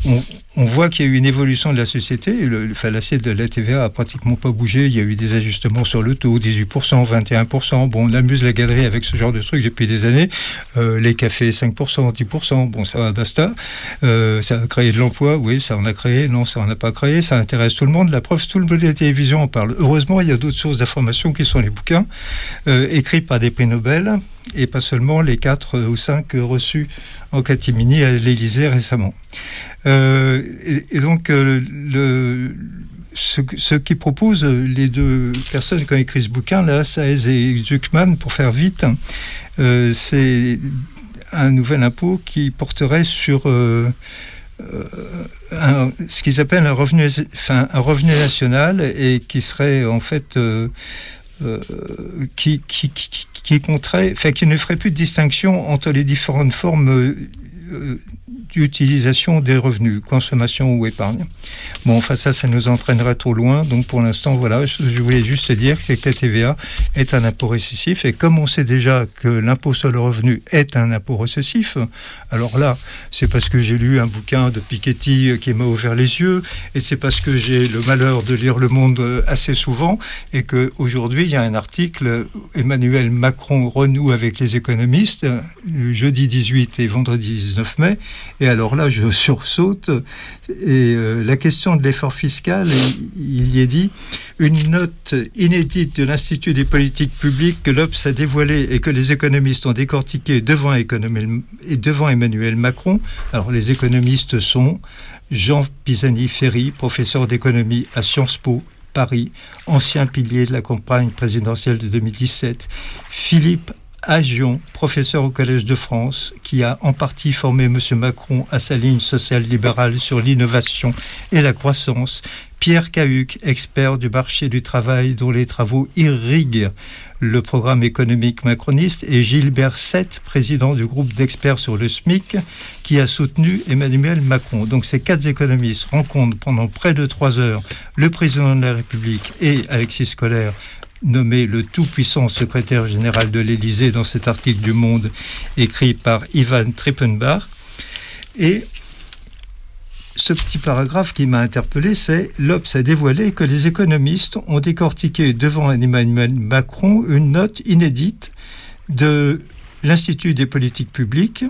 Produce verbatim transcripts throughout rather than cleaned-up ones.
on, on voit qu'il y a eu une évolution de la société. Le, enfin, l'assiette de la T V A a pratiquement pas bougé. Il y a eu des ajustements sur le taux, dix-huit pour cent, vingt et un pour cent. Bon, on amuse la galerie avec ce genre de trucs depuis des années. Euh, les cafés, cinq pour cent, dix pour cent. Bon, ça va, basta. Euh, ça a créé de l'emploi. Oui, ça en a créé. Non, ça en a pas créé. Ça intéresse tout le monde. La preuve, tout le monde de la télévision en parle. Heureusement, il y a d'autres sources d'information qui sont les bouquins euh, écrits par des prix Nobel et pas seulement les quatre ou cinq reçus en catimini à l'Élysée récemment. Euh, et, et donc, euh, le, ce, ce qui proposent les deux personnes qui ont écrit ce bouquin, là, Saez et Zuckman, pour faire vite, euh, c'est un nouvel impôt qui porterait sur euh, euh, un, ce qu'ils appellent un revenu, enfin, un revenu national et qui serait en fait euh, euh, qui, qui, qui, qui compterait, enfin, qui ne ferait plus de distinction entre les différentes formes euh, d'utilisation des revenus, consommation ou épargne. Bon, enfin ça, ça nous entraînerait trop loin. Donc pour l'instant, voilà, je, je voulais juste dire que c'est que la T V A est un impôt récessif. Et comme on sait déjà que l'impôt sur le revenu est un impôt récessif, alors là, c'est parce que j'ai lu un bouquin de Piketty qui m'a ouvert les yeux, et c'est parce que j'ai le malheur de lire Le Monde assez souvent, et qu'aujourd'hui, il y a un article, Emmanuel Macron renoue avec les économistes, le jeudi dix-huit et vendredi dix-neuf mai. Et alors là, je sursaute. Et euh, la question de l'effort fiscal, il y est dit, une note inédite de l'Institut des politiques publiques que l'Obs a dévoilée et que les économistes ont décortiqué devant, économie, et devant Emmanuel Macron. Alors les économistes sont Jean Pisani-Ferry, professeur d'économie à Sciences Po, Paris, ancien pilier de la campagne présidentielle de deux mille dix-sept, Philippe Agion, professeur au Collège de France, qui a en partie formé M. Macron à sa ligne sociale-libérale sur l'innovation et la croissance, Pierre Cahuc, expert du marché du travail dont les travaux irriguent le programme économique macroniste, et Gilbert Sett, président du groupe d'experts sur le S M I C, qui a soutenu Emmanuel Macron. Donc ces quatre économistes rencontrent pendant près de trois heures le président de la République et Alexis Kohler, nommé le tout-puissant secrétaire général de l'Élysée dans cet article du Monde écrit par Ivan Trippenbach. Et ce petit paragraphe qui m'a interpellé, c'est « L'Obs a dévoilé que les économistes ont décortiqué devant Emmanuel Macron une note inédite de l'Institut des politiques publiques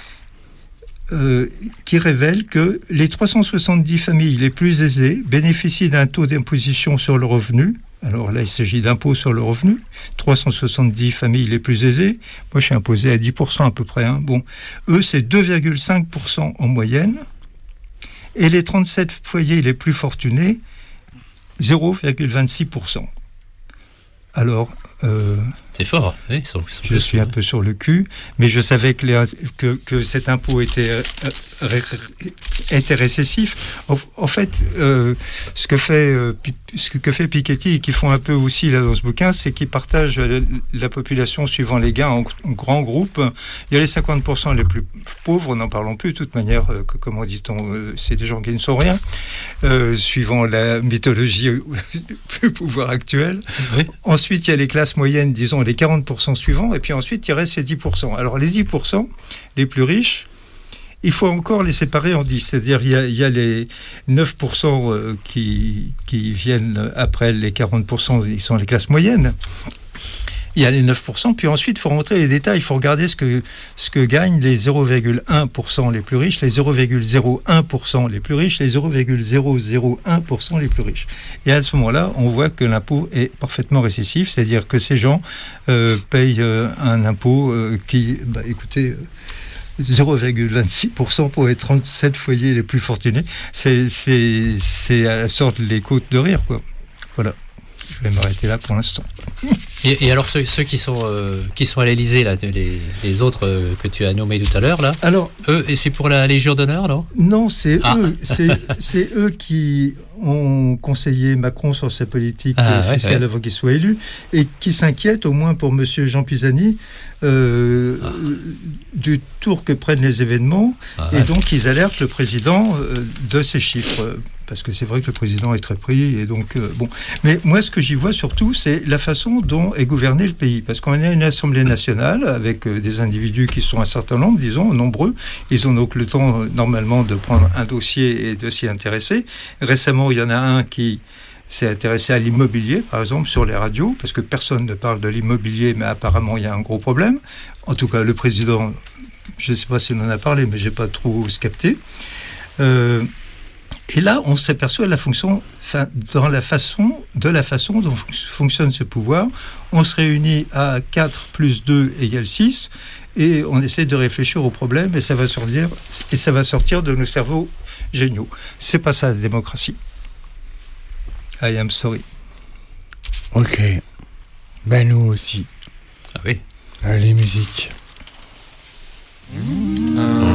euh, qui révèle que les trois cent soixante-dix familles les plus aisées bénéficient d'un taux d'imposition sur le revenu. Alors là, il s'agit d'impôt sur le revenu. trois cent soixante-dix familles les plus aisées. Moi, je suis imposé à dix pour cent à peu près. Hein. Bon, eux, c'est deux virgule cinq pour cent en moyenne. Et les trente-sept foyers les plus fortunés, zéro virgule vingt-six pour cent. Alors... Euh, c'est fort, oui, ils sont, ils sont je suis un peu sur le cul, mais je savais que, les, que, que cet impôt était, euh, ré, était récessif. En, en fait, euh, ce, que fait, euh, ce que fait Piketty, et qu'ils font un peu aussi là dans ce bouquin, c'est qu'ils partagent la, la population suivant les gains en, en grands groupes. Il y a les cinquante pour cent les plus pauvres, n'en parlons plus, de toute manière, euh, que, comment dit-on, euh, c'est des gens qui ne sont rien, euh, suivant la mythologie du pouvoir actuel. Oui. Ensuite, il y a les classes moyennes, disons les quarante pour cent suivants, et puis ensuite il reste les dix pour cent. Alors les dix pour cent les plus riches, il faut encore les séparer en dix, c'est-à-dire il y a, il y a les neuf pour cent qui, qui viennent après les quarante pour cent, ils sont les classes moyennes. Il y a les neuf pour cent, puis ensuite, il faut rentrer les détails, il faut regarder ce que, ce que gagnent les zéro virgule un pour cent les plus riches, les zéro virgule zéro un pour cent les plus riches, les zéro virgule zéro zéro un pour cent les plus riches. Et à ce moment-là, on voit que l'impôt est parfaitement récessif, c'est-à-dire que ces gens euh, payent euh, un impôt euh, qui, bah, écoutez... Euh, zéro virgule vingt-six pour cent pour les trente-sept foyers les plus fortunés, c'est, c'est, c'est à la sorte les côtes de rire, quoi. Voilà. Je vais m'arrêter là pour l'instant. Et, et alors ceux, ceux qui sont euh, qui sont à l'Élysée là, les, les autres euh, que tu as nommés tout à l'heure là. Alors eux, et c'est pour la Légion d'honneur, non ? Non, c'est ah. eux, c'est, c'est eux qui, ont conseillé Macron sur sa politique ah, fiscale ouais, ouais. avant qu'il soit élu, et qui s'inquiètent, au moins pour M. Jean Pisani, euh, ah. du tour que prennent les événements, ah, et ouais. donc ils alertent le président euh, de ces chiffres. Parce que c'est vrai que le président est très pris, et donc euh, bon. Mais moi, ce que j'y vois surtout, c'est la façon dont est gouverné le pays. Parce qu'on a une Assemblée nationale avec euh, des individus qui sont un certain nombre, disons, nombreux. Ils ont donc le temps, euh, normalement, de prendre un dossier et de s'y intéresser. Récemment, il y en a un qui s'est intéressé à l'immobilier, par exemple, sur les radios, parce que personne ne parle de l'immobilier, mais apparemment, il y a un gros problème. En tout cas, le président, je ne sais pas s'il en a parlé, mais je n'ai pas trop capté. Euh, Et là, on s'aperçoit de la fonction, enfin, dans la façon, de la façon dont fonctionne ce pouvoir. On se réunit à quatre plus deux égale six, et on essaie de réfléchir au problème, et ça va sortir, et ça va sortir de nos cerveaux géniaux. C'est pas ça la démocratie. I am sorry. Ok. Ben nous aussi. Ah oui. Allez, musique. Mmh.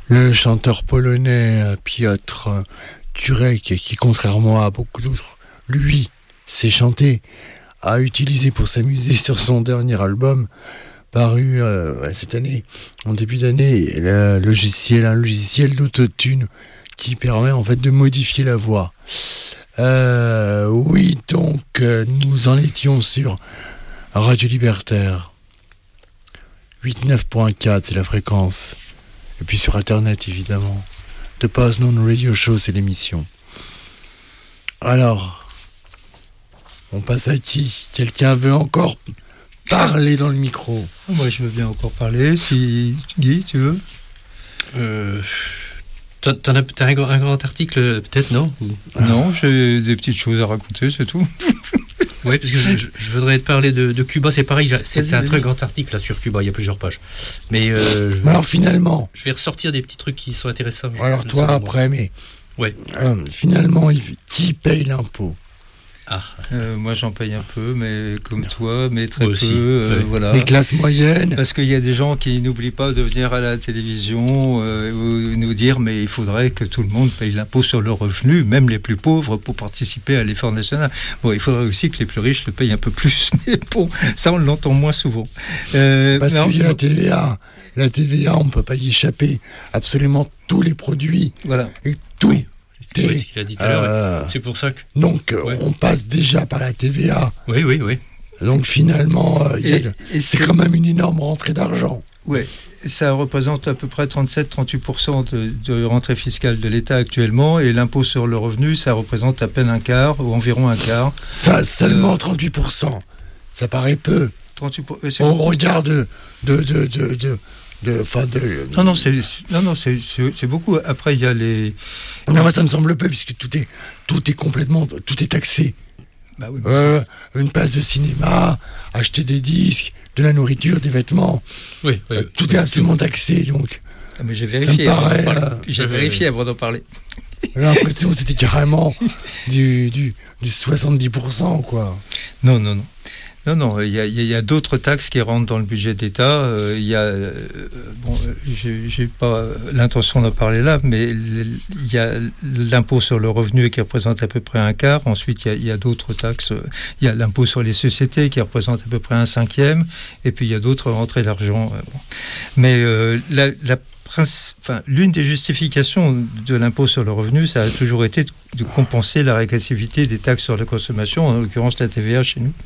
le chanteur polonais euh, Piotr Turek, qui contrairement à beaucoup d'autres, lui, sait chanter, a utilisé pour s'amuser sur son dernier album paru euh, cette année, en début d'année, le logiciel, un logiciel d'autotune qui permet en fait de modifier la voix. Euh, oui, donc euh, nous en étions sur Radio Libertaire. huit neuf point quatre, c'est la fréquence. Et puis sur Internet, évidemment. The Past Known Radio Show, c'est l'émission. Alors, on passe à qui? Quelqu'un veut encore parler dans le micro? Moi, je veux bien encore parler. Si Guy, tu veux? Euh, t'en as, t'as un, grand, un grand article, peut-être, non? Non, j'ai des petites choses à raconter, c'est tout. Oui, parce que je, je, je voudrais te parler de, de Cuba. C'est pareil, c'est, c'est un très grand article là, sur Cuba, il y a plusieurs pages. Mais euh, je vais, alors finalement, je vais ressortir des petits trucs qui sont intéressants. Alors je, toi après, mais ouais. euh, finalement, qui paye l'impôt? Ah. Euh, moi j'en paye un peu, mais comme non. toi, mais très moi peu. Aussi, euh, oui. Voilà. Les classes moyennes. Parce qu'il y a des gens qui n'oublient pas de venir à la télévision euh, ou nous dire mais il faudrait que tout le monde paye l'impôt sur le revenu, même les plus pauvres, pour participer à l'effort national. Bon, il faudrait aussi que les plus riches le payent un peu plus, mais bon, ça on l'entend moins souvent. Euh, Parce qu'il y a la T V A. La T V A, on ne peut pas y échapper. Absolument tous les produits. Voilà. Et tout. Oui. C'est ce qu'il a dit tout à l'heure. Euh, c'est pour ça que. Donc, ouais. on passe déjà par la T V A. Oui, oui, oui. Donc, finalement, euh, et, a, et c'est, c'est quand même une énorme rentrée d'argent. Oui, ça représente à peu près trente-sept à trente-huit pour cent de, de rentrée fiscale de l'État actuellement. Et l'impôt sur le revenu, ça représente à peine un quart, ou environ un quart. Ça, seulement euh, trente-huit pour cent. Ça paraît peu. trente-huit pour cent. On regarde de. de, de, de, de De, de, non, non, c'est, non, non c'est, c'est, c'est beaucoup. Après, il y a les. Non, moi, ça me semble peu, puisque tout est, tout est complètement. Tout est taxé. Bah oui, euh, une place de cinéma, acheter des disques, de la nourriture, des vêtements. Oui, oui, euh, oui, tout oui, est absolument taxé, donc. Ah, mais j'ai vérifié. Paraît, avant euh, j'ai vérifié avant d'en parler. J'ai l'impression que c'était carrément du, du, du soixante-dix pour cent, quoi. Non, non, non. Non, non, il y a, il y a d'autres taxes qui rentrent dans le budget d'État. Euh, il y a, euh, bon, j'ai, j'ai pas l'intention d'en parler là, mais il y a l'impôt sur le revenu qui représente à peu près un quart. Ensuite, il y a, il y a d'autres taxes. Il y a l'impôt sur les sociétés qui représente à peu près un cinquième. Et puis, il y a d'autres rentrées d'argent. Bon. Mais euh, la, la Enfin, l'une des justifications de l'impôt sur le revenu, ça a toujours été de compenser la régressivité des taxes sur la consommation, en l'occurrence la T V A chez nous.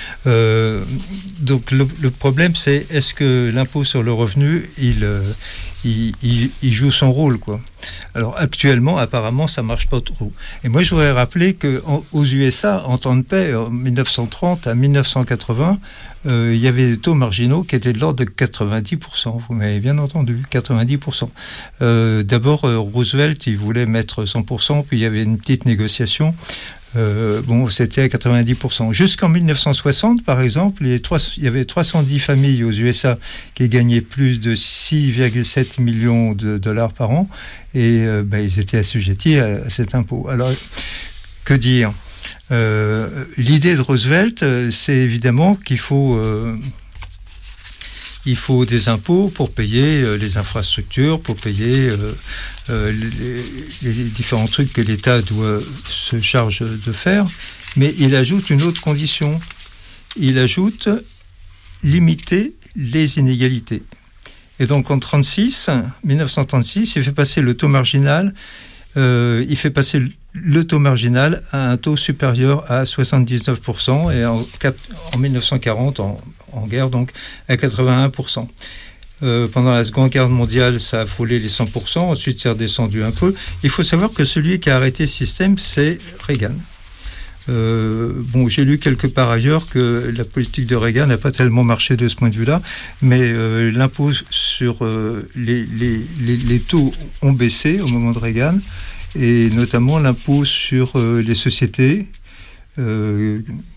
Euh, donc le, le problème, c'est est-ce que l'impôt sur le revenu, il, euh, il, il, il joue son rôle, quoi. Alors actuellement, apparemment, ça marche pas trop. Et moi, je voudrais rappeler qu'aux U S A, en temps de paix, en dix-neuf cent trente à dix-neuf cent quatre-vingts, euh, il y avait des taux marginaux qui étaient de l'ordre de quatre-vingt-dix pour cent. Vous m'avez bien entendu, quatre-vingt-dix pour cent. Euh, d'abord, euh, Roosevelt, il voulait mettre cent pour cent, puis il y avait une petite négociation. Euh, bon, c'était à quatre-vingt-dix pour cent. Jusqu'en dix-neuf cent soixante, par exemple, il y, trois, il y avait trois cent dix familles aux U S A qui gagnaient plus de six virgule sept millions de dollars par an, et euh, ben, ils étaient assujettis à, à cet impôt. Alors, que dire ? euh, L'idée de Roosevelt, c'est évidemment qu'il faut... Euh, il faut des impôts pour payer euh, les infrastructures, pour payer euh, euh, les, les différents trucs que l'État doit se charge de faire. Mais il ajoute une autre condition. Il ajoute limiter les inégalités. Et donc en trente-six, dix-neuf cent trente-six, il fait passer le taux marginal, euh, il fait passer le taux marginal à un taux supérieur à soixante-dix-neuf pour cent et en, en dix-neuf cent quarante, en, en guerre donc, à quatre-vingt-un pour cent. Euh, pendant la Seconde Guerre mondiale, ça a frôlé les cent pour cent, ensuite c'est redescendu un peu. Il faut savoir que celui qui a arrêté ce système, c'est Reagan. Euh, bon, j'ai lu quelque part ailleurs que la politique de Reagan n'a pas tellement marché de ce point de vue-là, mais euh, l'impôt sur euh, les, les, les, les taux ont baissé au moment de Reagan, et notamment l'impôt sur euh, les sociétés, euh,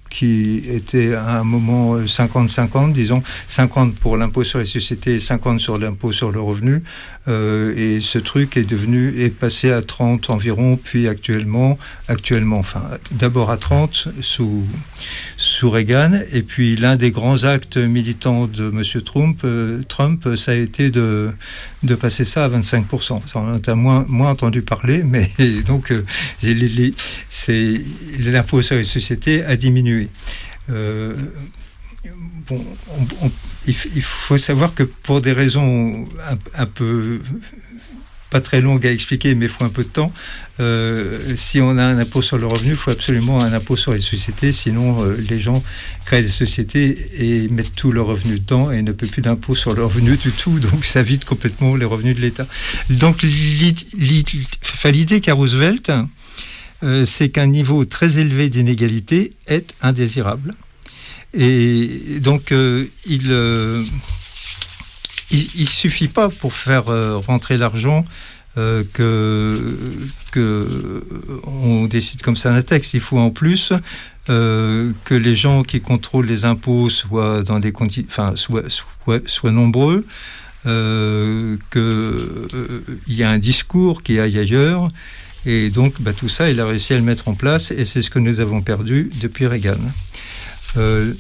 qui était à un moment cinquante cinquante, disons, cinquante pour l'impôt sur les sociétés et cinquante sur l'impôt sur le revenu. Euh, et ce truc est devenu, est passé à trente environ, puis actuellement, actuellement, enfin, d'abord à trente sous, sous Reagan, et puis l'un des grands actes militants de M. Trump, euh, Trump, ça a été de, de passer ça à vingt-cinq pour cent. On a moins, moins entendu parler, mais donc, euh, les, les, c'est, l'impôt sur les sociétés a diminué. Euh, bon, on, on, il, il faut savoir que pour des raisons un, un peu pas très longues à expliquer, mais il faut un peu de temps. Euh, si on a un impôt sur le revenu, il faut absolument un impôt sur les sociétés, sinon euh, les gens créent des sociétés et mettent tous leurs revenus dedans et ne paient plus d'impôt sur le revenu du tout, donc ça vide complètement les revenus de l'État. Donc l'idée qu'a Roosevelt, Euh, c'est qu'un niveau très élevé d'inégalité est indésirable. Et donc, euh, il euh, il suffit pas pour faire euh, rentrer l'argent euh, que, que on décide comme ça un texte. Il faut en plus euh, que les gens qui contrôlent les impôts soient dans des conti- enfin, soient, soient, soient nombreux, euh, qu'il euh, y a un discours qui aille ailleurs. Et donc, bah, tout ça, il a réussi à le mettre en place, et c'est ce que nous avons perdu depuis Reagan. Euh,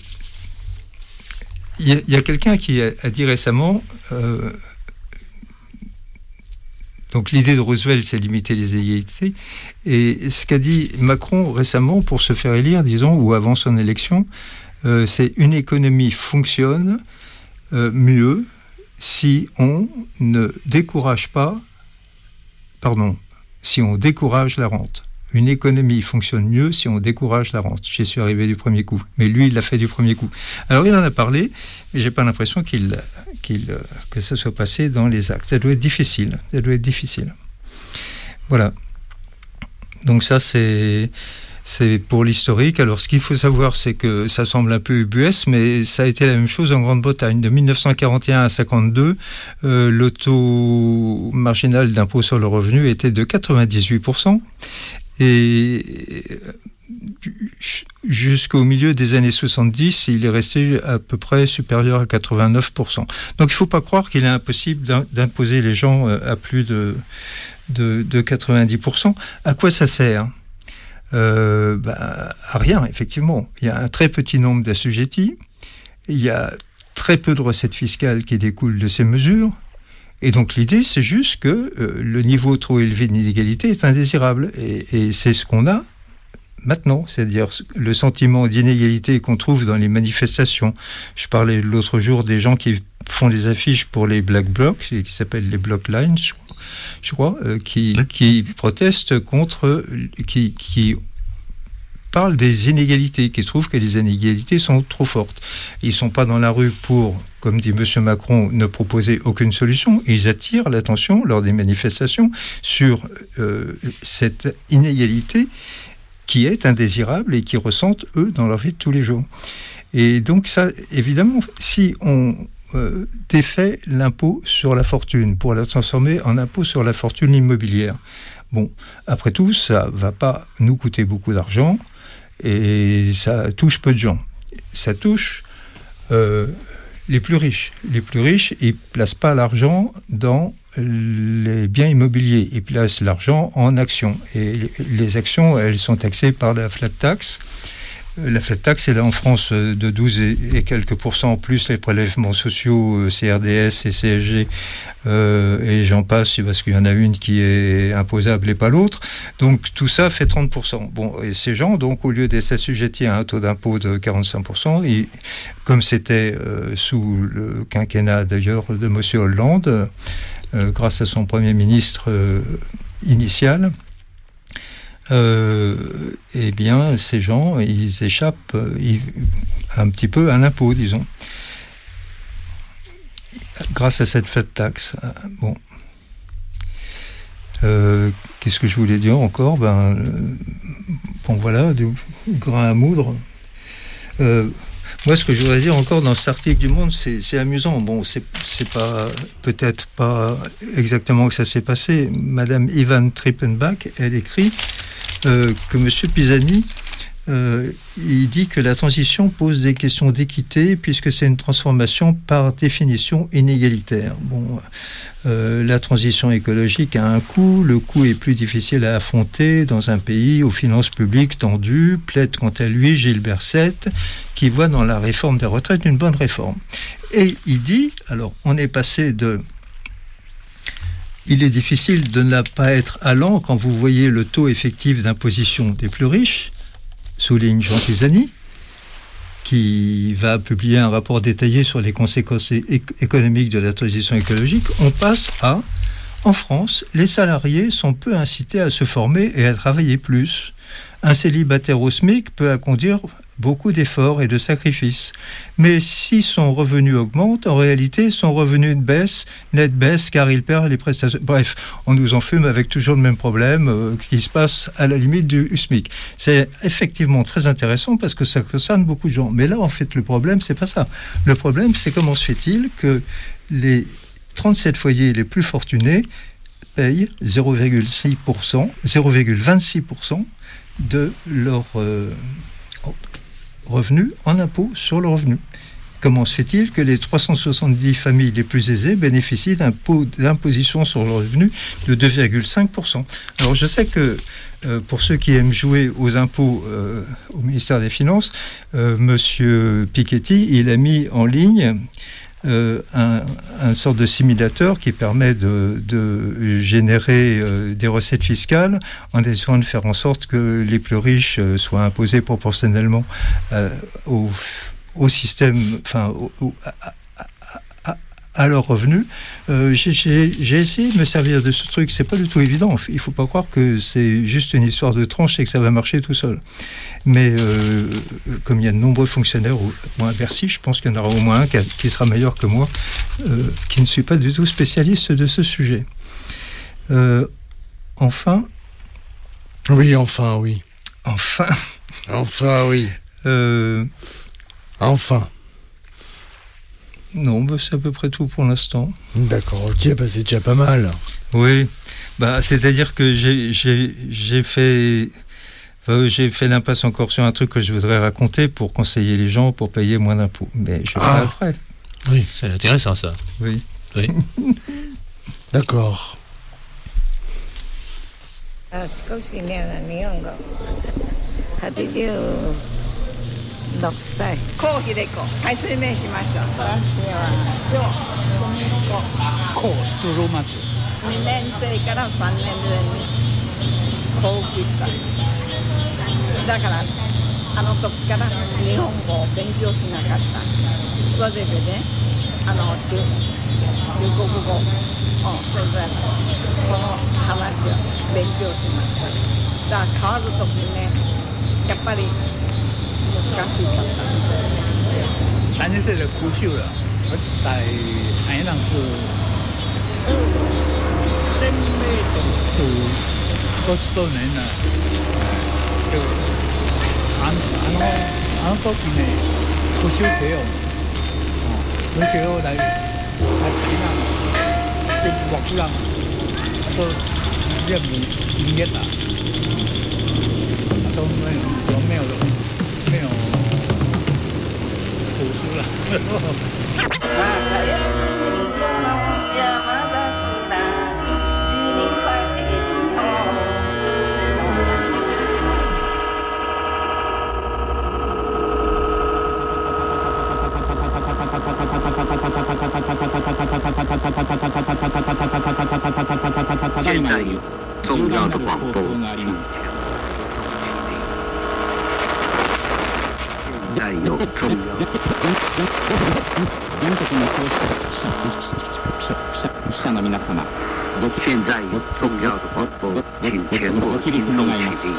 il y, y a quelqu'un qui a, a dit récemment, euh, donc l'idée de Roosevelt, c'est limiter les inégalités, et ce qu'a dit Macron récemment pour se faire élire, disons, ou avant son élection, euh, c'est une économie fonctionne euh, mieux si on ne décourage pas, pardon, si on décourage la rente. Une économie fonctionne mieux si on décourage la rente. J'y suis arrivé du premier coup. Mais lui, il l'a fait du premier coup. Alors, il en a parlé, mais j'ai pas l'impression qu'il, qu'il, que ça soit passé dans les actes. Ça doit être difficile. Ça doit être difficile. Voilà. Donc ça, c'est... C'est pour l'historique. Alors, ce qu'il faut savoir, c'est que ça semble un peu ubuesque, mais ça a été la même chose en Grande-Bretagne. De dix-neuf cent quarante et un à cinquante-deux, euh, le taux marginal d'impôt sur le revenu était de quatre-vingt-dix-huit pour cent. Et jusqu'au milieu des années soixante-dix, il est resté à peu près supérieur à quatre-vingt-neuf pour cent. Donc, il ne faut pas croire qu'il est impossible d'imposer les gens à plus de, de, de quatre-vingt-dix pour cent. À quoi ça sert ? Euh, bah, à rien, effectivement. Il y a un très petit nombre d'assujettis, il y a très peu de recettes fiscales qui découlent de ces mesures, et donc l'idée, c'est juste que euh, le niveau trop élevé d'inégalité est indésirable, et, et c'est ce qu'on a maintenant, c'est-à-dire le sentiment d'inégalité qu'on trouve dans les manifestations. Je parlais l'autre jour des gens qui font des affiches pour les Black Blocs, qui s'appellent les Block Lines, je crois, je crois euh, qui, oui. qui protestent contre, qui, qui parlent des inégalités, qui trouvent que les inégalités sont trop fortes. Ils ne sont pas dans la rue pour, comme dit M. Macron, ne proposer aucune solution. Ils attirent l'attention lors des manifestations sur euh, cette inégalité qui est indésirable et qu'ils ressentent, eux, dans leur vie de tous les jours. Et donc ça, évidemment, si on euh, défait l'impôt sur la fortune pour la transformer en impôt sur la fortune immobilière, bon, après tout, ça va pas nous coûter beaucoup d'argent et ça touche peu de gens. Ça touche euh, les plus riches. Les plus riches, ils placent pas l'argent dans les biens immobiliers, ils placent l'argent en actions. Et les actions, elles sont taxées par la flat tax. La flat tax est là en France de douze et quelques pourcents, en plus les prélèvements sociaux, C R D S et C S G, euh, et j'en passe, parce qu'il y en a une qui est imposable et pas l'autre. Donc tout ça fait trente pour cent. Bon, et ces gens, donc, au lieu d'être assujettis à un taux d'impôt de quarante-cinq pour cent, ils, comme c'était euh, sous le quinquennat d'ailleurs de M. Hollande, euh, grâce à son Premier ministre euh, initial, Euh, eh bien, ces gens, ils échappent euh, ils, un petit peu à l'impôt, disons, grâce à cette flat tax. Bon, euh, qu'est-ce que je voulais dire encore ? Ben, euh, bon, voilà, du grain à moudre. Euh, Moi, ce que je voudrais dire encore dans cet article du Monde, c'est, c'est amusant. Bon, c'est, c'est pas, peut-être pas exactement que ça s'est passé. Madame Ivan Trippenbach, elle écrit euh, que Monsieur Pisani euh, il dit que la transition pose des questions d'équité puisque c'est une transformation par définition inégalitaire. Bon, euh, la transition écologique a un coût, le coût est plus difficile à affronter dans un pays aux finances publiques tendues, plaide quant à lui Gilbert Sept, qui voit dans la réforme des retraites une bonne réforme. Et il dit, alors on est passé de... Il est difficile de ne pas être allant quand vous voyez le taux effectif d'imposition des plus riches, souligne Jean Pisani, qui va publier un rapport détaillé sur les conséquences é- économiques de la transition écologique. On passe à, en France, les salariés sont peu incités à se former et à travailler plus. Un célibataire au SMIC peut conduire beaucoup d'efforts et de sacrifices. Mais si son revenu augmente, en réalité, son revenu baisse, net baisse, car il perd les prestations. Bref, on nous enfume avec toujours le même problème euh, qui se passe à la limite du SMIC. C'est effectivement très intéressant parce que ça concerne beaucoup de gens. Mais là, en fait, le problème, c'est pas ça. Le problème, c'est comment se fait-il que les trente-sept foyers les plus fortunés payent zéro virgule six pour cent, zéro virgule vingt-six pour cent de leur euh, revenus en impôt sur le revenu. Comment se fait-il que les trois cent soixante-dix familles les plus aisées bénéficient d'un taux d'imposition sur le revenu de deux virgule cinq pour cent? Alors je sais que euh, pour ceux qui aiment jouer aux impôts euh, au ministère des Finances, euh, Monsieur Piketty, il a mis en ligne Euh, un, un sorte de simulateur qui permet de, de générer euh, des recettes fiscales en essayant de faire en sorte que les plus riches euh, soient imposés proportionnellement euh, au, au système, enfin, au, au, à, à, à, à leurs revenus. Euh, j'ai, j'ai, j'ai essayé de me servir de ce truc, c'est pas du tout évident. Il ne faut pas croire que c'est juste une histoire de tranche et que ça va marcher tout seul. Mais euh, comme il y a de nombreux fonctionnaires, moi à Bercy, je pense qu'il y en aura au moins un qui, qui sera meilleur que moi, euh, qui ne suis pas du tout spécialiste de ce sujet. Euh, enfin... Oui, enfin, oui. Enfin... Enfin, oui. Euh, enfin. Non, bah, c'est à peu près tout pour l'instant. D'accord, ok, bah, c'est déjà pas mal. Oui, bah, c'est-à-dire que j'ai, j'ai, j'ai fait... J'ai fait l'impasse encore sur un truc que je voudrais raconter pour conseiller les gens pour payer moins d'impôts. Mais je le ferai ah. après. Oui, c'est intéressant ça. Oui. Oui. D'accord. あ少しね日本語はちじゅうろくさい高秀子海水名しました私は今日高室町にねん生からさんねん生に高期しただからあの時から日本語を勉強しなかったそれでねあの中中国語をそれでこの話を勉強しましただから変わる時ねやっぱり難しかった三年生的苦修了我在海南是鮮明と五十多年了就あのあの時ね苦修给我们而且后来来台南就网上都认为营业的都没有都没有没有读书了现在有重要的广播。现在有重要的。全国の教師者の皆様。现在有重要的广播，请全国听众起立。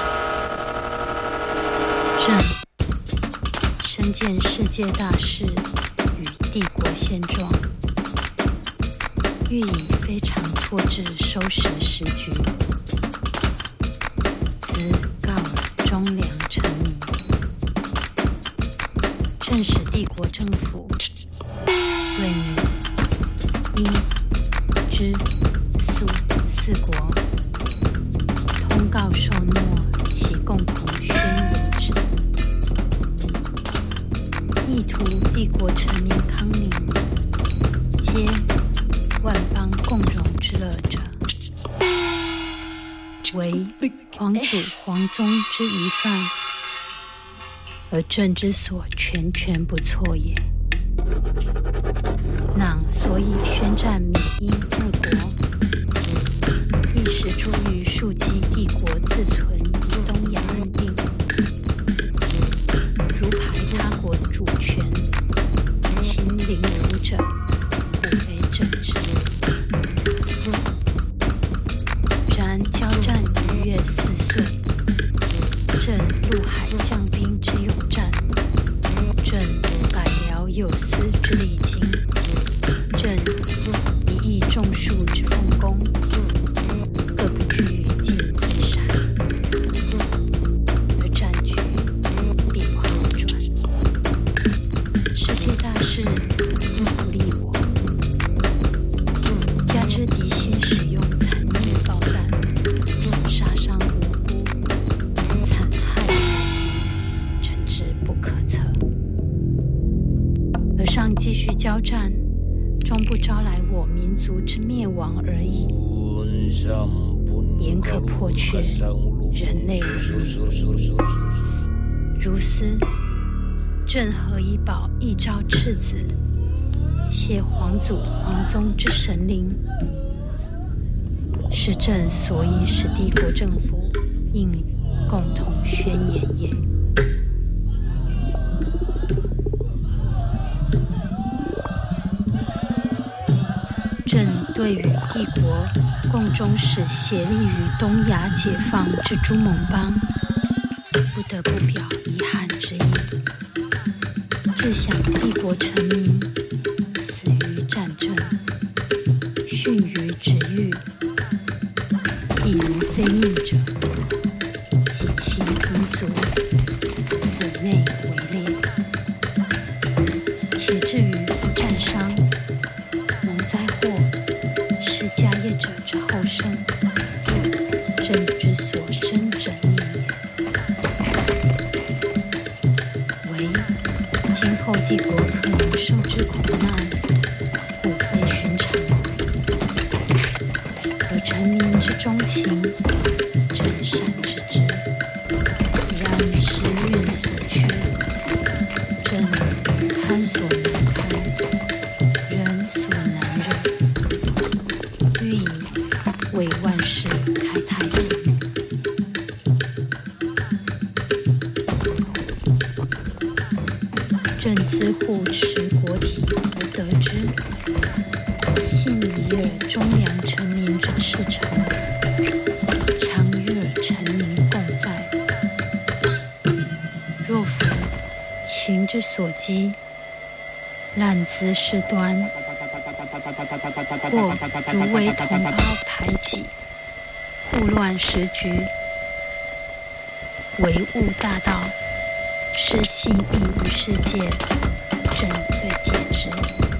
朕身见世界大势与帝国现状。欲以非常措置收拾时局，兹告忠良臣民。朕使帝国政府对明、英、知、苏四国通告受诺其共同宣言之国臣民康宁，皆万邦共荣之乐者，为皇祖皇宗之遗范，而朕之所全权不错也。囊所以宣战缅因二国，亦是出于庶几帝国自存于东亚安定，如排他国主权，亲临儒者，不非正之。然交战逾越四岁，朕陆海将兵之勇战，朕百僚有司之礼经，朕一役众数之丰功，各不惧于尽自山，而战局必不好转。世界大势不利我，加之敌心使用残虐爆弹，杀伤无辜，残害国际，臣之不可测。而尚继续交战，终不招来我民族之灭亡而已，言可破却人类如斯，朕何以保一朝赤子，谢皇祖皇宗之神灵？是朕所以使帝国政府应共同宣言也。朕对与帝国共忠使协力于东亚解放之诸盟邦，不得不表遗憾之意。至想帝国臣民死于战争，殉于职狱，亦如非命者，及其无足，骨内为裂。且至于夫战伤、蒙灾祸、失家业者之后生，朕之所生者逆也。唯今后帝国可能受之苦难，故非寻常。而臣民之忠情，朕善知之。然时运所趋，朕堪所难堪，人所难忍，欲以为万世开太平。朕自护持国体而得之，信以尔忠良臣民之赤诚，常与尔臣民共在。若夫情之所激，滥滋事端，或如为同胞排挤，胡乱时局，唯误大道，失信义于世界，朕最戒之。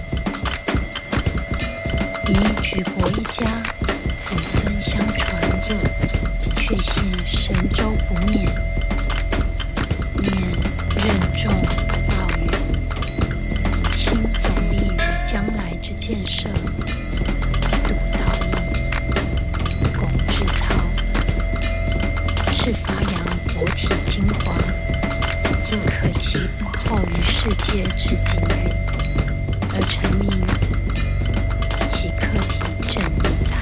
以举国一家，子孙相传佑，确信神州不灭，念任重道远，亲总力于将来之建设，笃道义，拱志操，是发扬国体精华，又可其不后于世界之景运，而臣民其客体正义在。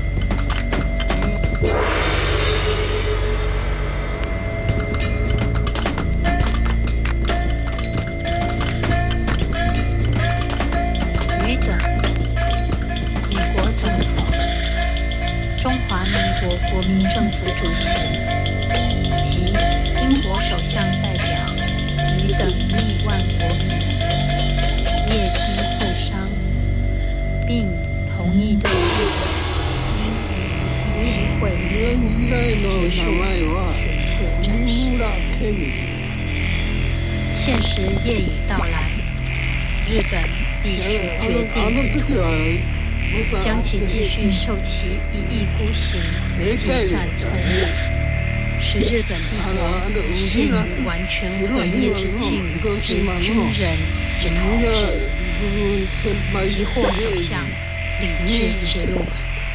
余等，美国总统、中华民国国民政府主席及英国首相代表余等亿万国民，业听会商，并同意对日本一起会晤，结束此次战事。现时业已到来，日本必须决定与妥，将其继续受其一意孤行计算错误， 是日本帝国陷于完全毁灭之境之军人之统治，即或走向理智之路。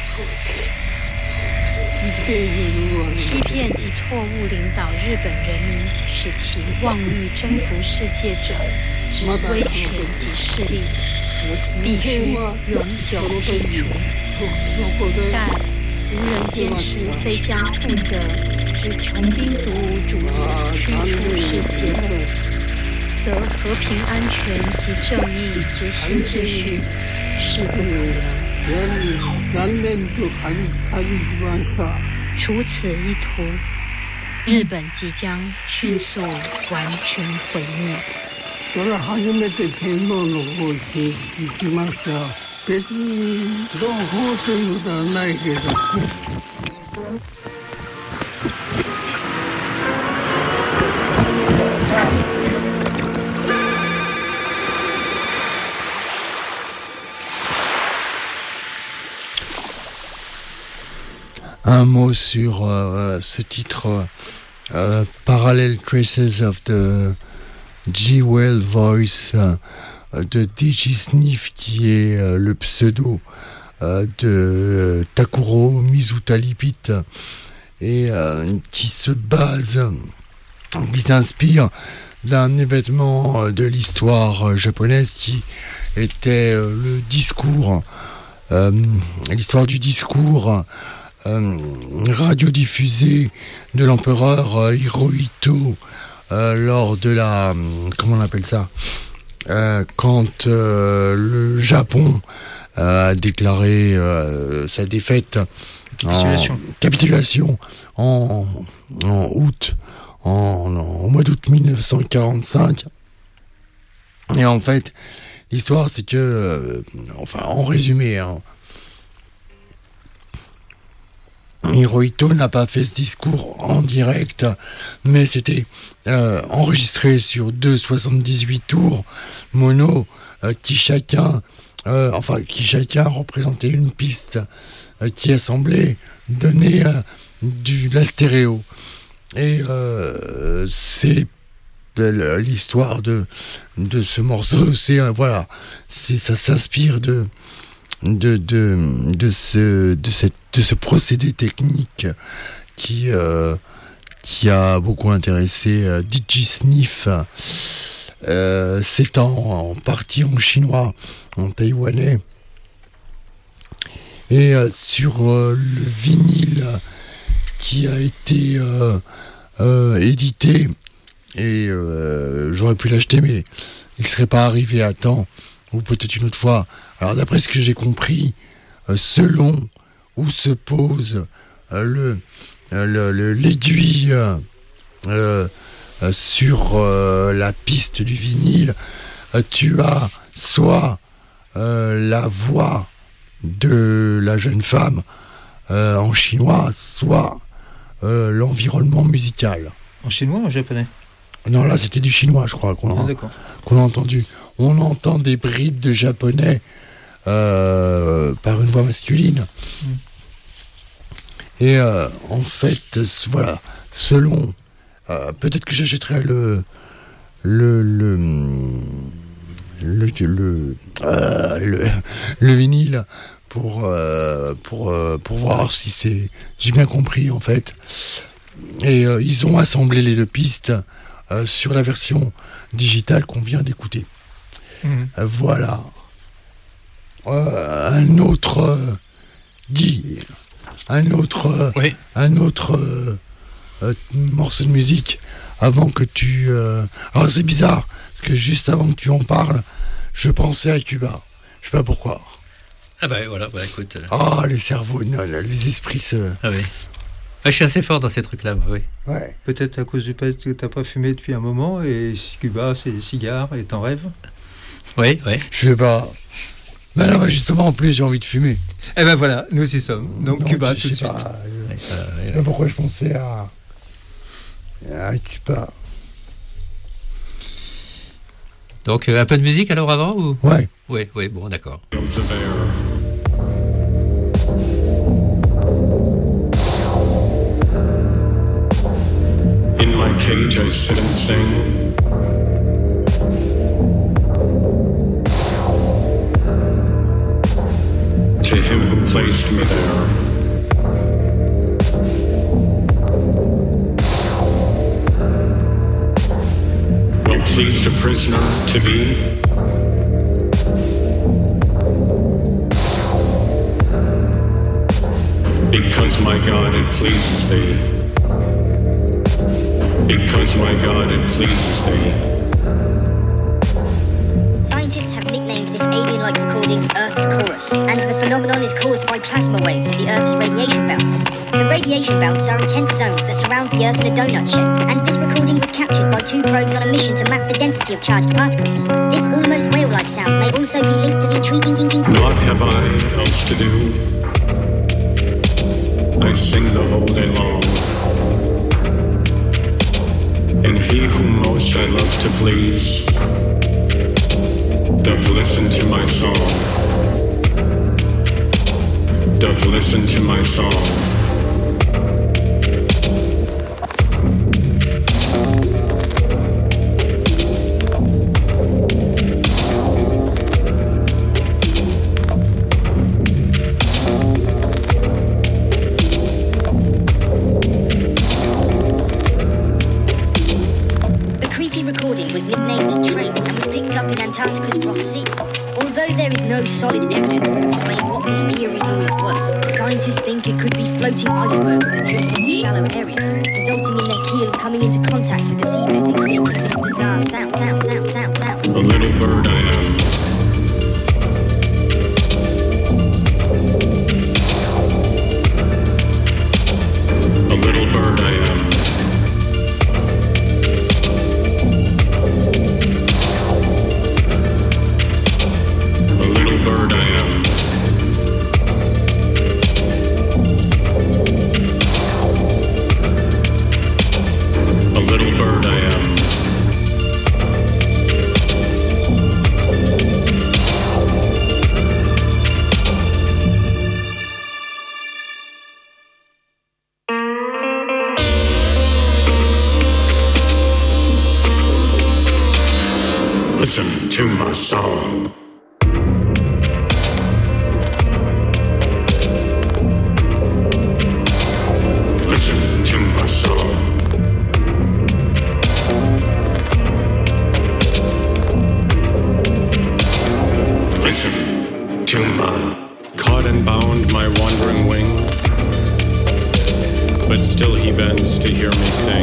欺骗及错误领导日本人民，使其妄欲征服世界者之威权及势力，必须永久剔除。但无人监视，非将负责之穷兵黩武主义驱出世界，则和平安全及正义之新秩序是不可能。除此一途，日本即将迅速完全毁灭。 それは初めて天皇の方に聞きました。別に同胞ということはないけど。 Un mot sur euh, ce titre euh, Parallel Traces of the G-Well Voice euh, de D J Sniff, qui est euh, le pseudo euh, de Takuro Mizutalipit et euh, qui se base, qui s'inspire d'un événement de l'histoire japonaise qui était euh, le discours, euh, l'histoire du discours Euh, radiodiffusé de l'empereur euh, Hirohito euh, lors de la, comment on appelle ça, euh, quand euh, le Japon euh, a déclaré euh, sa défaite, capitulation, en, capitulation en, en août, en, en, au mois d'août mille neuf cent quarante-cinq. Et en fait, l'histoire c'est que, euh, enfin en résumé, hein, Hirohito n'a pas fait ce discours en direct, mais c'était euh, enregistré sur deux soixante-dix-huit tours mono euh, qui chacun, euh, enfin qui chacun représentait une piste euh, qui assemblait donner euh, du de la stéréo. Et euh, c'est l'histoire de de ce morceau. C'est euh, voilà, c'est ça s'inspire de de de de ce de cette de ce procédé technique qui euh, qui a beaucoup intéressé euh, D J Sniff. Euh, c'est en, en partie en chinois, en taïwanais, et euh, sur euh, le vinyle qui a été euh, euh, édité, et euh, j'aurais pu l'acheter mais il serait pas arrivé à temps, ou peut-être une autre fois. Alors d'après ce que j'ai compris, euh, selon où se pose euh, le, euh, le l'aiguille euh, euh, sur euh, la piste du vinyle, euh, tu as soit euh, la voix de la jeune femme euh, en chinois, soit euh, l'environnement musical. En chinois ou en japonais? Non, là c'était du chinois, je crois, qu'on, ah, a, qu'on a entendu. On entend des bribes de japonais euh, par une voix masculine. Mm. Et euh, en fait, voilà, selon, euh, peut-être que j'achèterai le le le le le, euh, le, le vinyle pour euh, pour euh, pour voir si c'est, j'ai bien compris en fait. Et euh, ils ont assemblé les deux pistes euh, sur la version digitale qu'on vient d'écouter. Mmh. Euh, voilà. Euh, un autre euh, Guy. Un autre, euh, oui. un autre euh, euh, morceau de musique avant que tu. Euh... Alors c'est bizarre parce que juste avant que tu en parles, je pensais à Cuba. Je sais pas pourquoi. Ah bah voilà, bah écoute. Ah, les cerveaux, non, les esprits se. Ah oui. Ah, je suis assez fort dans ces trucs-là, moi, oui. Ouais. Peut-être à cause du fait que t'as pas fumé depuis un moment et Cuba, c'est des cigares et t'en rêves. Oui, oui. Je sais pas. Mais non, mais justement, en plus, j'ai envie de fumer. Eh ben voilà, nous y sommes. Donc, donc Cuba, tout de suite. Pas, je... ouais, euh, ouais. Pourquoi je pensais à, à Cuba. Donc, euh, un peu de musique alors avant ou... Ouais. Oui, oui, bon, d'accord. cage I sit and sing. To him who placed me there. Well pleased a prisoner to be. Because my God it pleases thee. Because my God it pleases thee. Scientists have nicknamed this alien-like recording Earth's Chorus, and the phenomenon is caused by plasma waves at the Earth's radiation belts. The radiation belts are intense zones that surround the Earth in a donut shape, and this recording was captured by two probes on a mission to map the density of charged particles. This almost whale-like sound may also be linked to the intriguing... What have I else to do? I sing the whole day long, and he whom most I love to please doth listen to my song, doth listen to my song. Solid evidence to explain what this eerie noise was. Scientists think it could be floating icebergs that drift into shallow areas, resulting in their keel coming into contact with the seabed and creating this bizarre sound, sound, sound, sound, sound. A little bird I am. A little bird I am. Bird I am. A little bird I am. Listen to my song. To hear me sing.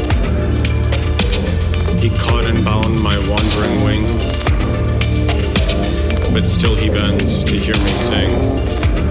He caught and bound my wandering wing, but still he bends to hear me sing.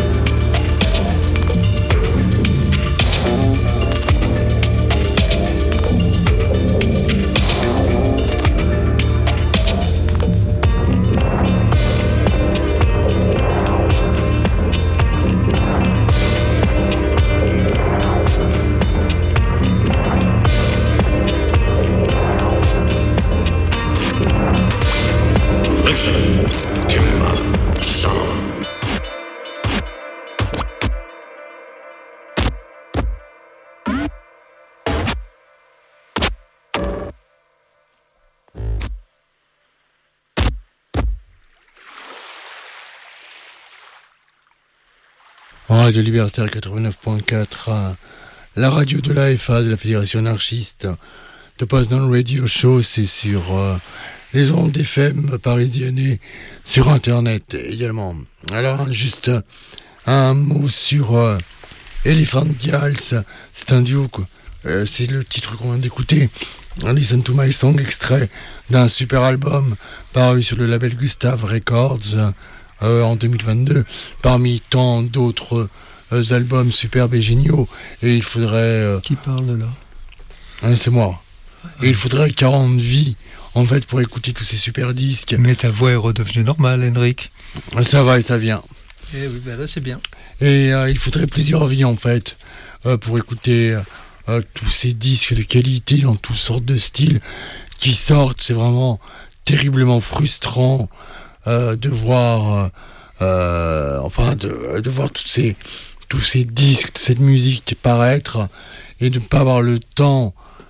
Radio Libertaire quatre-vingt-neuf point quatre, la radio de l'A F A, de la Fédération anarchiste de Potsdam Radio Show, c'est sur euh, les ondes F M parisiennes et sur Internet également. Alors, juste un mot sur euh, Elephant Dials, c'est un duo, quoi. Euh, c'est le titre qu'on vient d'écouter. Listen to My Song, extrait d'un super album paru sur le label Gustav Records euh, en deux mille vingt-deux, parmi tant d'autres euh, albums superbes et géniaux. Et il faudrait... Euh... Qui parle là hein, c'est moi. Et il faudrait quarante vies, en fait, pour écouter tous ces super disques. Mais ta voix est redevenue normale, Henrik. Ça va et ça vient. Et oui, ben là, c'est bien. Et euh, il faudrait plusieurs vies, en fait, euh, pour écouter euh, tous ces disques de qualité, dans toutes sortes de styles qui sortent. C'est vraiment terriblement frustrant euh, de voir... Euh, enfin, de, de voir toutes ces, tous ces disques, toute cette musique paraître, et de ne pas avoir le temps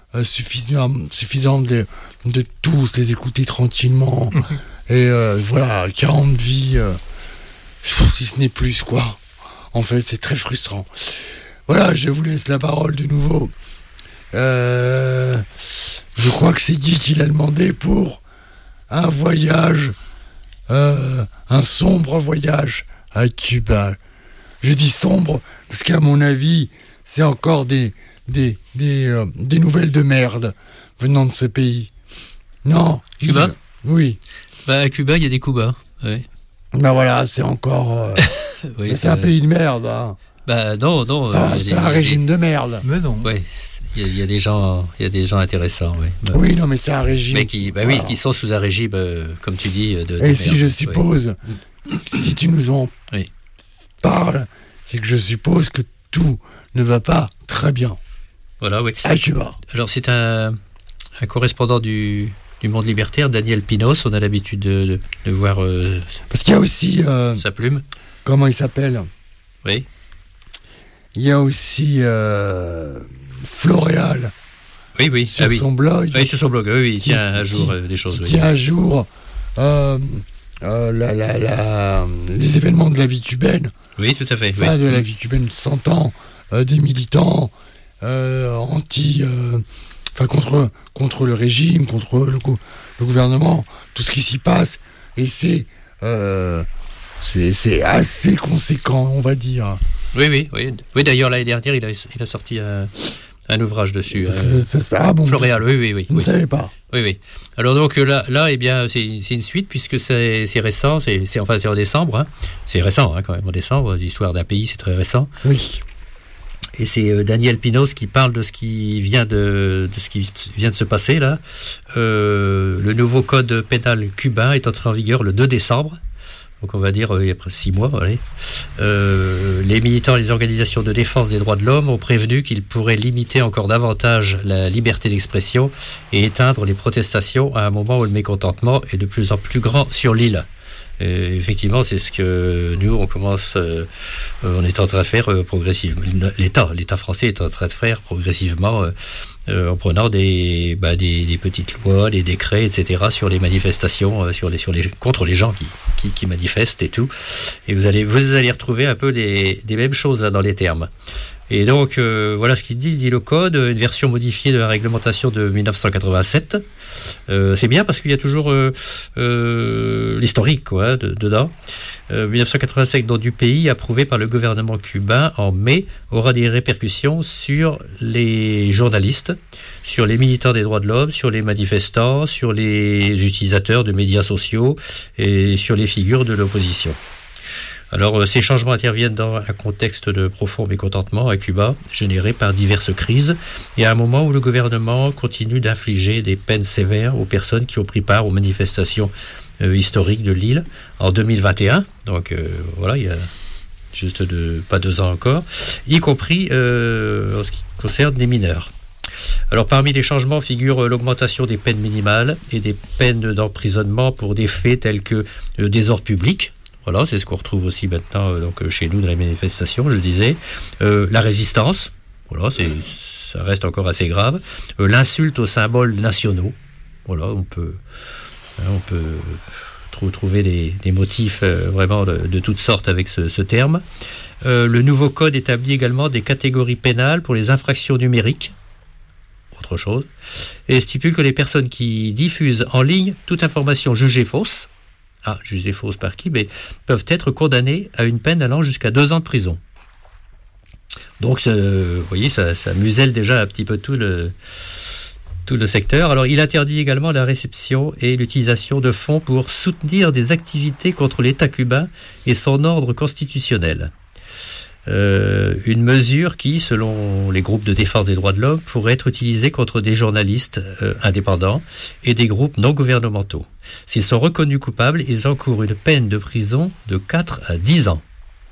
euh, suffisant, suffisant de, de tous les écouter tranquillement. Et euh, voilà, quarante vies, euh, si ce n'est plus, quoi. En fait, c'est très frustrant. Voilà, je vous laisse la parole de nouveau. Euh, je crois que c'est Guy qui l'a demandé pour un voyage, euh, un sombre voyage à Cuba. Je dis sombre parce qu'à mon avis, c'est encore des, des, des, euh, des nouvelles de merde venant de ce pays. Non. Cuba ? Il, oui. Bah, à Cuba, il y a des Cuba. Ouais. Ben voilà, c'est encore... Euh, oui, c'est, c'est un pays de merde. Hein. Bah non, non. Ah, c'est des, un régime des... de merde. Mais non. Ouais, il y, y a des gens, il y a des gens intéressants, oui. Bah, oui, non, mais c'est un régime. Mais qui, bah voilà. Oui, qui sont sous un régime, euh, comme tu dis, de. de Et si merde, je suppose, oui. si tu nous en oui. parles, c'est que je suppose que tout ne va pas très bien. Voilà, oui. À Cuba. Alors c'est un, un correspondant du. du monde libertaire, Daniel Pinos, on a l'habitude de, de, de voir euh, parce qu'il y a aussi euh, sa plume. Comment il s'appelle ? Oui. Il y a aussi euh, Floréal. Oui, oui. Sur ah, oui. son blog. Oui, sur son blog. Oui, oui il qui, tient à jour qui, euh, des choses. Qui oui. tient à jour euh, euh, la, la, la, les événements de la vie cubaine. Oui, tout à fait. Enfin, oui. de la vie cubaine, cent ans, euh, des militants euh, anti. Euh, Enfin, contre, contre le régime, contre le, le gouvernement, tout ce qui s'y passe. Et c'est, euh, c'est, c'est assez conséquent, on va dire. Oui, oui. Oui, oui d'ailleurs, l'année dernière, il a, il a sorti un, un ouvrage dessus. Euh, ça, ça, ah bon, Floréal, oui, oui, oui. Je ne oui. savais pas. Oui, oui. Alors donc là, là eh bien, c'est, c'est une suite, puisque c'est, c'est récent, c'est, c'est, enfin, c'est en décembre. Hein. C'est récent, hein, quand même, en décembre. L'histoire d'un pays, c'est très récent. Oui. Et c'est euh, Daniel Pinos qui parle de ce qui vient de, de ce qui vient de se passer là. Euh, le nouveau code pénal cubain est entré en vigueur le deux décembre. Donc on va dire euh, il y a presque six mois. Allez. Euh, les militants et les organisations de défense des droits de l'homme ont prévenu qu'ils pourraient limiter encore davantage la liberté d'expression et éteindre les protestations à un moment où le mécontentement est de plus en plus grand sur l'île. Et effectivement, c'est ce que nous, on commence, euh, on est en train de faire euh, progressivement. L'État, l'État français est en train de faire progressivement euh, euh, en prenant des, bah, des, des petites lois, des décrets, et cetera sur les manifestations, euh, sur les, sur les, contre les gens qui, qui, qui manifestent et tout. Et vous allez, vous allez retrouver un peu les, les mêmes choses là dans les termes. Et donc, euh, voilà ce qu'il dit, il dit le code, une version modifiée de la réglementation de dix-neuf cent quatre-vingt-sept. Euh, c'est bien parce qu'il y a toujours euh, euh, l'historique quoi, de, dedans. Euh, dix-neuf cent quatre-vingt-sept, dont du pays, approuvé par le gouvernement cubain en mai, aura des répercussions sur les journalistes, sur les militants des droits de l'homme, sur les manifestants, sur les utilisateurs de médias sociaux et sur les figures de l'opposition. Alors, euh, ces changements interviennent dans un contexte de profond mécontentement à Cuba, généré par diverses crises, et à un moment où le gouvernement continue d'infliger des peines sévères aux personnes qui ont pris part aux manifestations euh, historiques de l'île en deux mille vingt et un. Donc, euh, voilà, il y a juste de, pas deux ans encore, y compris euh, en ce qui concerne les mineurs. Alors, parmi les changements figure l'augmentation des peines minimales et des peines d'emprisonnement pour des faits tels que le désordre public. Voilà, c'est ce qu'on retrouve aussi maintenant euh, donc, chez nous dans les manifestations, je le disais. Euh, la résistance, voilà, c'est, ça reste encore assez grave. Euh, l'insulte aux symboles nationaux, voilà, on peut, hein, on peut trou- trouver des, des motifs euh, vraiment de, de toutes sortes avec ce, ce terme. Euh, le nouveau code établit également des catégories pénales pour les infractions numériques, autre chose, et stipule que les personnes qui diffusent en ligne toute information jugée fausse, ah, jugées fausses par qui, mais peuvent être condamnées à une peine allant jusqu'à deux ans de prison. Donc, euh, vous voyez, ça, ça muselle déjà un petit peu tout le, tout le secteur. Alors, il interdit également la réception et l'utilisation de fonds pour soutenir des activités contre l'État cubain et son ordre constitutionnel. Euh, une mesure qui, selon les groupes de défense des droits de l'homme, pourrait être utilisée contre des journalistes euh, indépendants et des groupes non gouvernementaux. S'ils sont reconnus coupables, ils encourent une peine de prison de quatre à dix ans.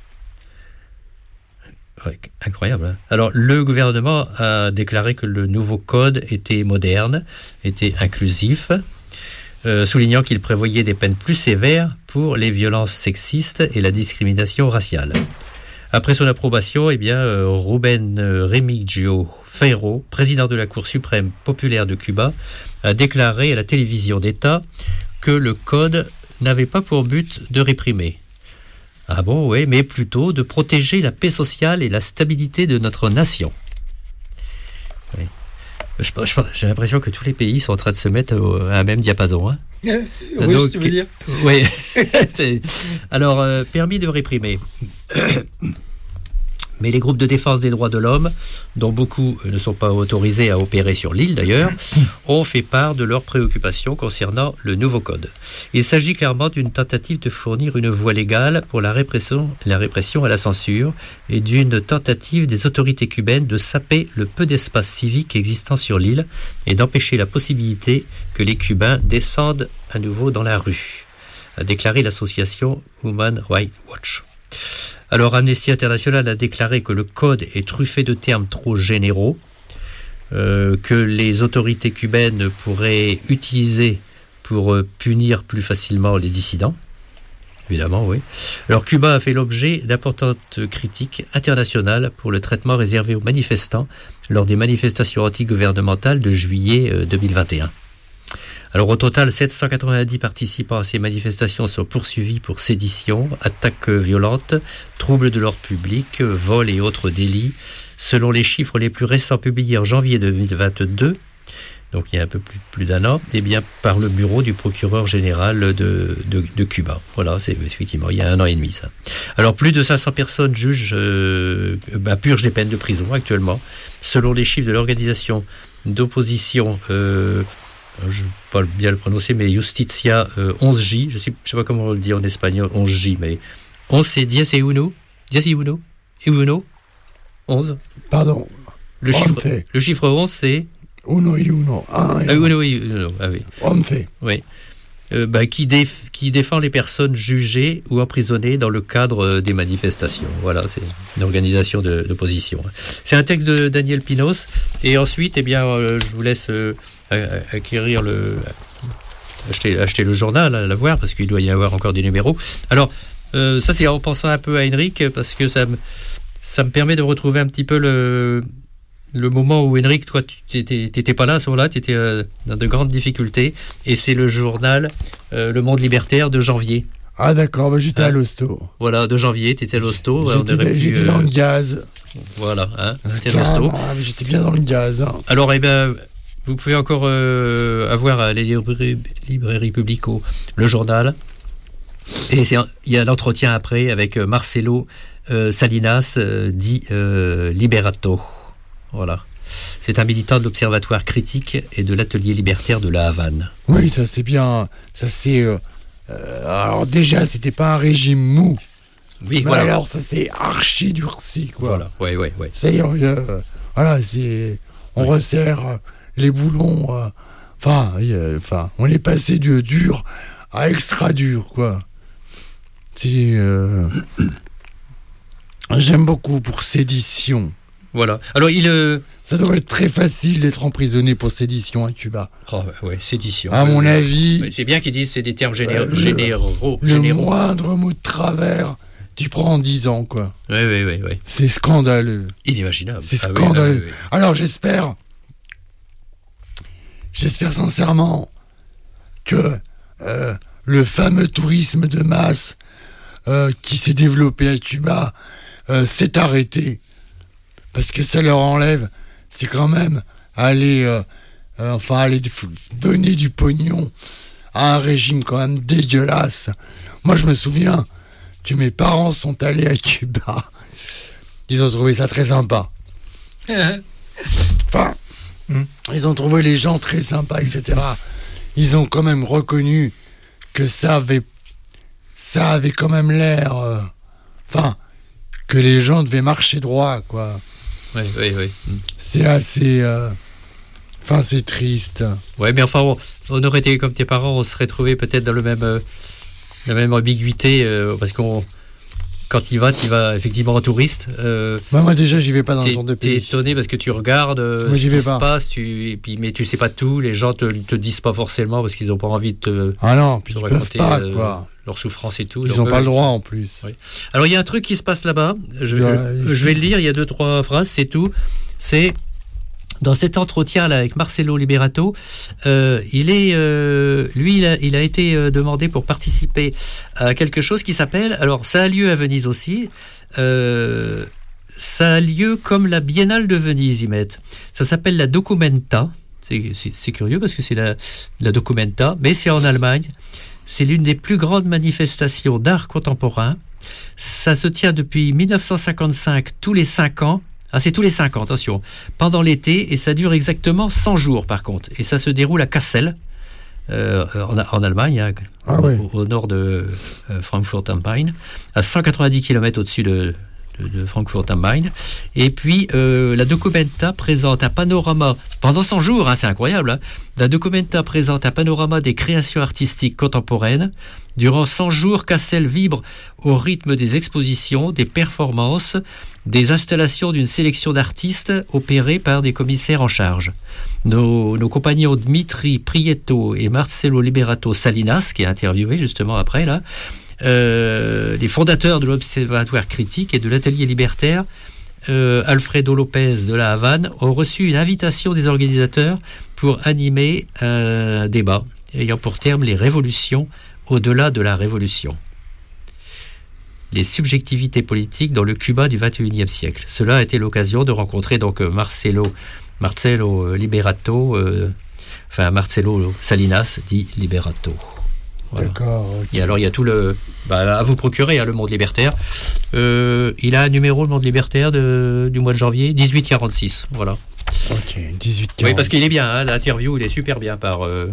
Ouais, incroyable. Hein. Alors, le gouvernement a déclaré que le nouveau code était moderne, était inclusif, euh, soulignant qu'il prévoyait des peines plus sévères pour les violences sexistes et la discrimination raciale. Après son approbation, eh bien, euh, Rubén Remigio Feijó, président de la Cour suprême populaire de Cuba, a déclaré à la télévision d'État que le code n'avait pas pour but de réprimer. Ah bon, oui, mais plutôt de protéger la paix sociale et la stabilité de notre nation. Oui. Je, je, j'ai l'impression que tous les pays sont en train de se mettre au, à un même diapason. Hein. Oui, donc, tu veux dire. Oui. Alors, euh, permis de réprimer. Mais les groupes de défense des droits de l'homme, dont beaucoup ne sont pas autorisés à opérer sur l'île d'ailleurs, ont fait part de leurs préoccupations concernant le nouveau code. Il s'agit clairement d'une tentative de fournir une voie légale pour la répression, la répression à la censure et d'une tentative des autorités cubaines de saper le peu d'espace civique existant sur l'île et d'empêcher la possibilité que les Cubains descendent à nouveau dans la rue, a déclaré l'association Human Rights Watch. Alors Amnesty International a déclaré que le code est truffé de termes trop généraux, euh, que les autorités cubaines pourraient utiliser pour euh, punir plus facilement les dissidents. Évidemment, oui. Alors Cuba a fait l'objet d'importantes critiques internationales pour le traitement réservé aux manifestants lors des manifestations anti-gouvernementales de juillet euh, deux mille vingt et un. Alors au total, sept cent quatre-vingt-dix participants à ces manifestations sont poursuivis pour sédition, attaques violentes, troubles de l'ordre public, vols et autres délits. Selon les chiffres les plus récents publiés en janvier deux mille vingt-deux, donc il y a un peu plus, plus d'un an, eh bien par le bureau du procureur général de, de, de Cuba. Voilà, c'est effectivement, il y a un an et demi ça. Alors plus de cinq cents personnes jugent, euh, bah, purgent des peines de prison actuellement. Selon les chiffres de l'organisation d'opposition... Euh, je ne peux pas bien le prononcer, mais Justicia euh, onze J, je ne sais, je sais pas comment on le dit en espagnol, onze J, mais onze c'est diez et uno, diez et uno, et uno, onze. Pardon. Le chiffre, le chiffre onze c'est uno et uno. Ah, ah, uno et uno, ah oui. onze. Oui. Euh, bah, qui, déf, qui défend les personnes jugées ou emprisonnées dans le cadre euh, des manifestations. Voilà, c'est une organisation de, d'opposition. C'est un texte de Daniel Pinos. Et ensuite, eh bien, euh, je vous laisse euh, acquérir le, acheter, acheter le journal, à l'avoir, parce qu'il doit y avoir encore des numéros. Alors, euh, ça, c'est en pensant un peu à Henrik, parce que ça me, ça me permet de retrouver un petit peu le... Le moment où, Henrik, toi, tu n'étais pas là à ce moment-là, tu étais euh, dans de grandes difficultés, et c'est le journal euh, Le Monde Libertaire de janvier. Ah d'accord, bah, j'étais hein? à l'hosto. Voilà, de janvier, tu étais à l'hosto. J'étais, j'étais euh... dans le gaz. Voilà, hein, tu étais à l'hosto. J'étais bien dans le gaz. Hein. Alors, eh ben, vous pouvez encore euh, avoir à les librairies, librairies Publico le journal, et il y a l'entretien après avec Marcelo euh, Salinas, euh, dit euh, Liberato. Voilà. C'est un militant de l'Observatoire critique et de l'Atelier libertaire de la Havane. Oui, ça c'est bien. Ça c'est. Euh, euh, alors déjà, c'était pas un régime mou. Oui, mais voilà. Alors ça c'est archi durci, quoi. Voilà. Oui, oui, oui. C'est euh, voilà, c'est. On oui. resserre les boulons. Enfin, euh, enfin, on est passé de dur à extra dur, quoi. C'est. Euh, j'aime beaucoup pour sédition. Voilà. Alors, il. Euh... Ça doit être très facile d'être emprisonné pour sédition à Cuba. Oh, ouais, sédition. À ouais, mon ouais. avis. Ouais, c'est bien qu'ils disent que c'est des termes généraux. Euh, généraux le généraux. Moindre mot de travers, tu prends en dix ans, quoi. Oui, oui, oui. oui. C'est scandaleux. Inimaginable. C'est ah, scandaleux. Oui, oui, oui. Alors, j'espère. J'espère sincèrement que euh, le fameux tourisme de masse euh, qui s'est développé à Cuba euh, s'est arrêté. Parce que ça leur enlève, c'est quand même aller, euh, euh, enfin aller donner du pognon à un régime quand même dégueulasse. Moi, je me souviens que mes parents sont allés à Cuba. Ils ont trouvé ça très sympa. Enfin, mm. ils ont trouvé les gens très sympas, et cetera. Ils ont quand même reconnu que ça avait, ça avait quand même l'air, enfin, euh, que les gens devaient marcher droit, quoi. Oui, oui, oui. C'est assez... Euh... Enfin, c'est triste. Oui, mais enfin, on, on aurait été comme tes parents, on se serait trouvé peut-être dans le même, euh, la même ambiguïté, euh, parce qu'on quand il va, tu vas effectivement en touriste. Euh, bah moi déjà, j'y vais pas dans t'es, le tour de t'es pays. étonné parce que tu regardes euh, moi, ce j'y qui vais se pas. passe, tu, et puis, mais tu sais pas tout. Les gens te, te disent pas forcément parce qu'ils ont pas envie de te, ah non, puis te ils raconter peuvent pas, euh, quoi. leur souffrance et tout. Ils Donc, ont eux, pas le droit en plus. Oui. Alors il y a un truc qui se passe là-bas. Je, Ouais, je, je vais le lire. Il y a deux trois phrases, c'est tout. C'est dans cet entretien là avec Marcelo Liberato, euh, il est, euh, lui, il a, il a été euh, demandé pour participer à quelque chose qui s'appelle. Alors, ça a lieu à Venise aussi. Euh, ça a lieu comme la Biennale de Venise, ils mettent. Ça s'appelle la Documenta. C'est, c'est, c'est curieux parce que c'est la, la Documenta, mais c'est en Allemagne. C'est l'une des plus grandes manifestations d'art contemporain. Ça se tient depuis dix-neuf cent cinquante-cinq, tous les cinq ans. Ah, c'est tous les cinq ans, attention, pendant l'été, et ça dure exactement cent jours par contre. Et ça se déroule à Kassel, euh, en, en Allemagne, hein, ah, au, oui. au, au nord de euh, Frankfurt am Main, à cent quatre-vingt-dix kilomètres au-dessus de, de, de Frankfurt am Main. Et puis, euh, la Documenta présente un panorama, pendant cent jours, hein, c'est incroyable, hein, la Documenta présente un panorama des créations artistiques contemporaines. Durant cent jours, Kassel vibre au rythme des expositions, des performances, des installations d'une sélection d'artistes opérées par des commissaires en charge. Nos, nos compagnons Dmitri Prieto et Marcelo Liberato Salinas, qui est interviewé justement après, là, euh, les fondateurs de l'Observatoire critique et de l'Atelier libertaire, euh, Alfredo Lopez de la Havane, ont reçu une invitation des organisateurs pour animer un débat ayant pour terme les révolutions au-delà de la révolution. Les subjectivités politiques dans le Cuba du vingt et unième siècle. Cela a été l'occasion de rencontrer donc Marcelo, Marcelo Liberato, euh, enfin Marcelo Salinas dit Liberato. Voilà. D'accord. Okay. Et alors il y a tout le, bah, à vous procurer, hein, le Monde Libertaire. Euh, il a un numéro, le Monde Libertaire de, du mois de janvier, dix-huit quarante-six. Voilà. Ok, dix-huit quarante-six. Oui, parce qu'il est bien, hein, l'interview, il est super bien par euh,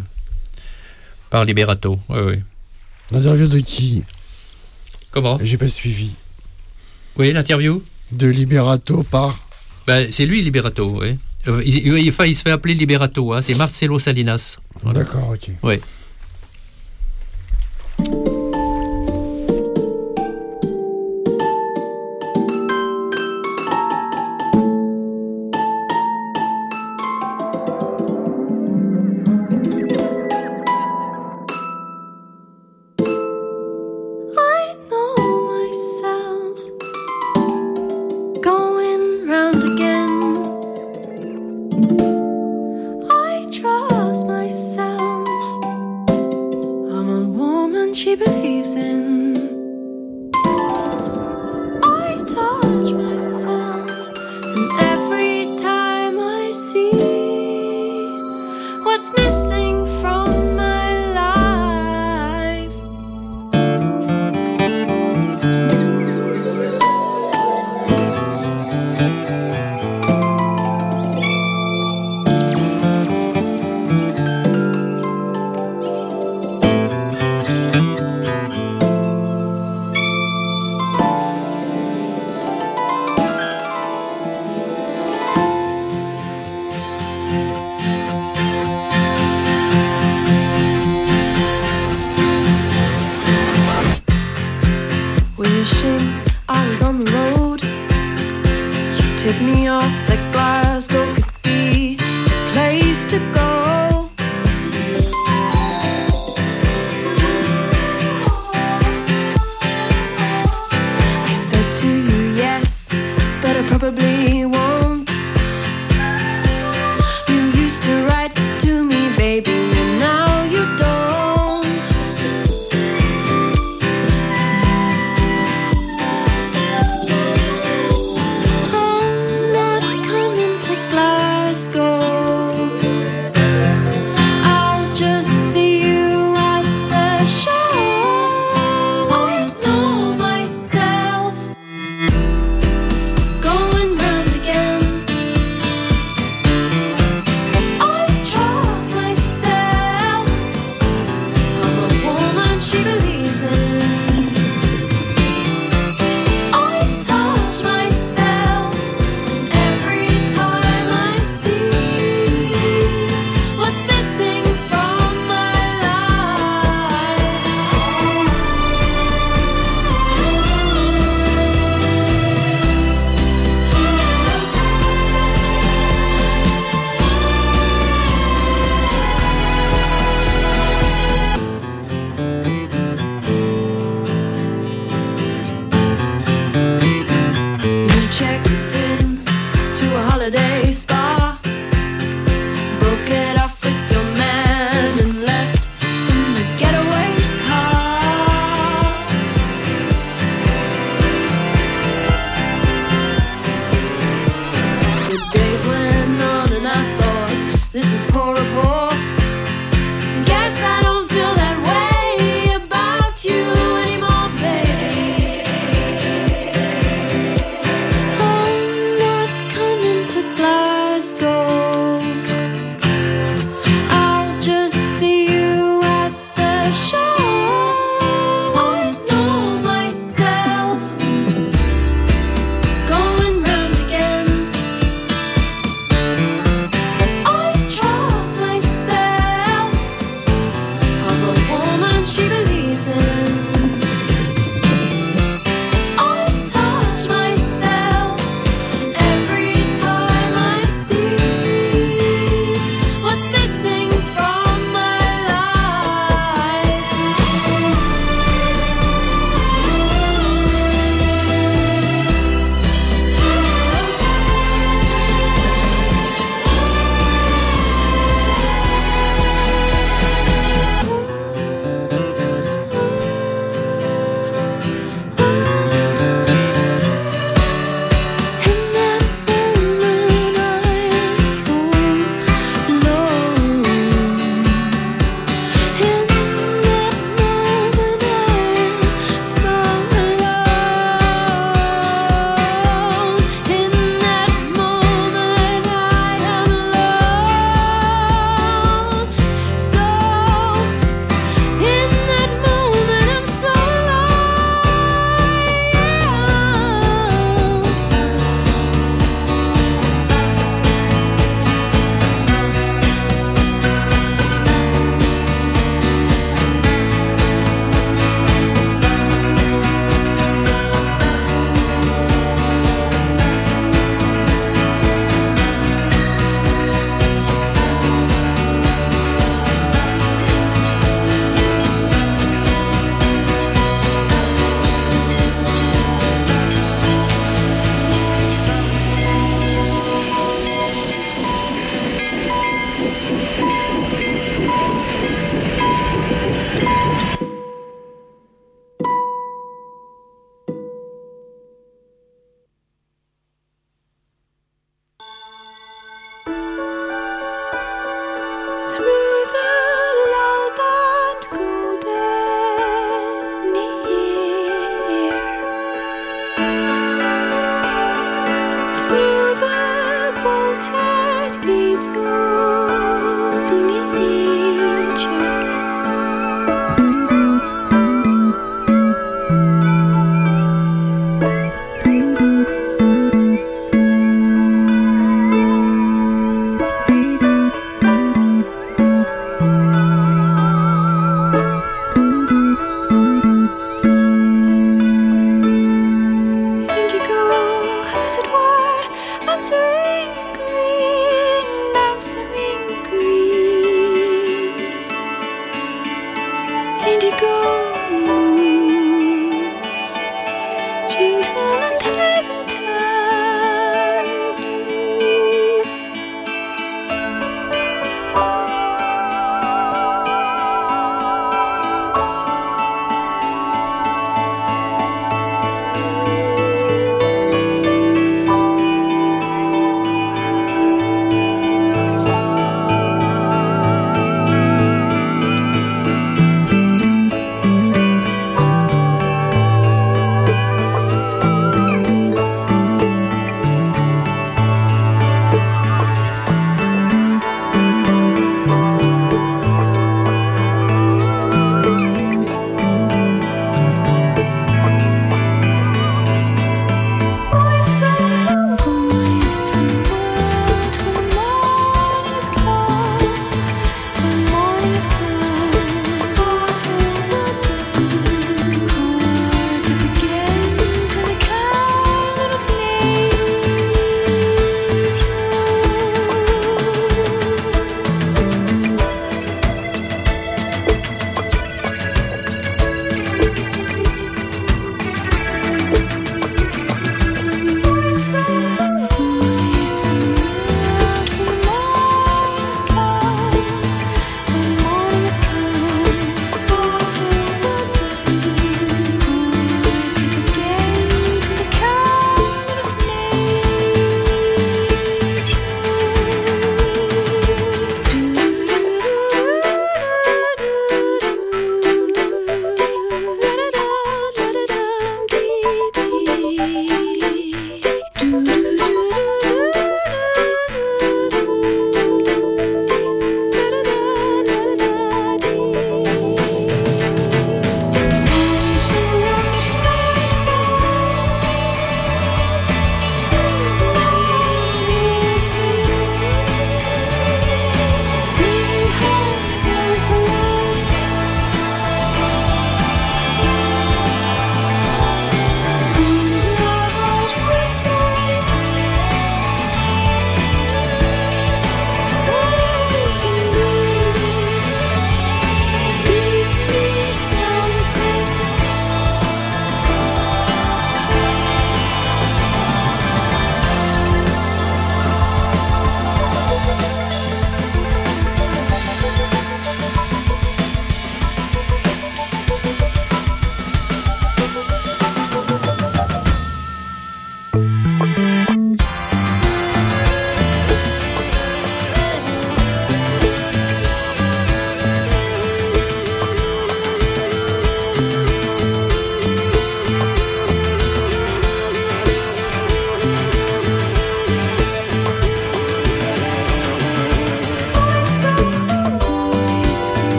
par Liberato. Oui, oui. L'interview de qui? Comment? J'ai pas suivi. Oui, l'interview de Liberato par. Ben, c'est lui Liberato, oui. Euh, il, il, il, il se fait appeler Liberato, hein, c'est Marcelo Salinas. Voilà. D'accord, ok. Oui. Glass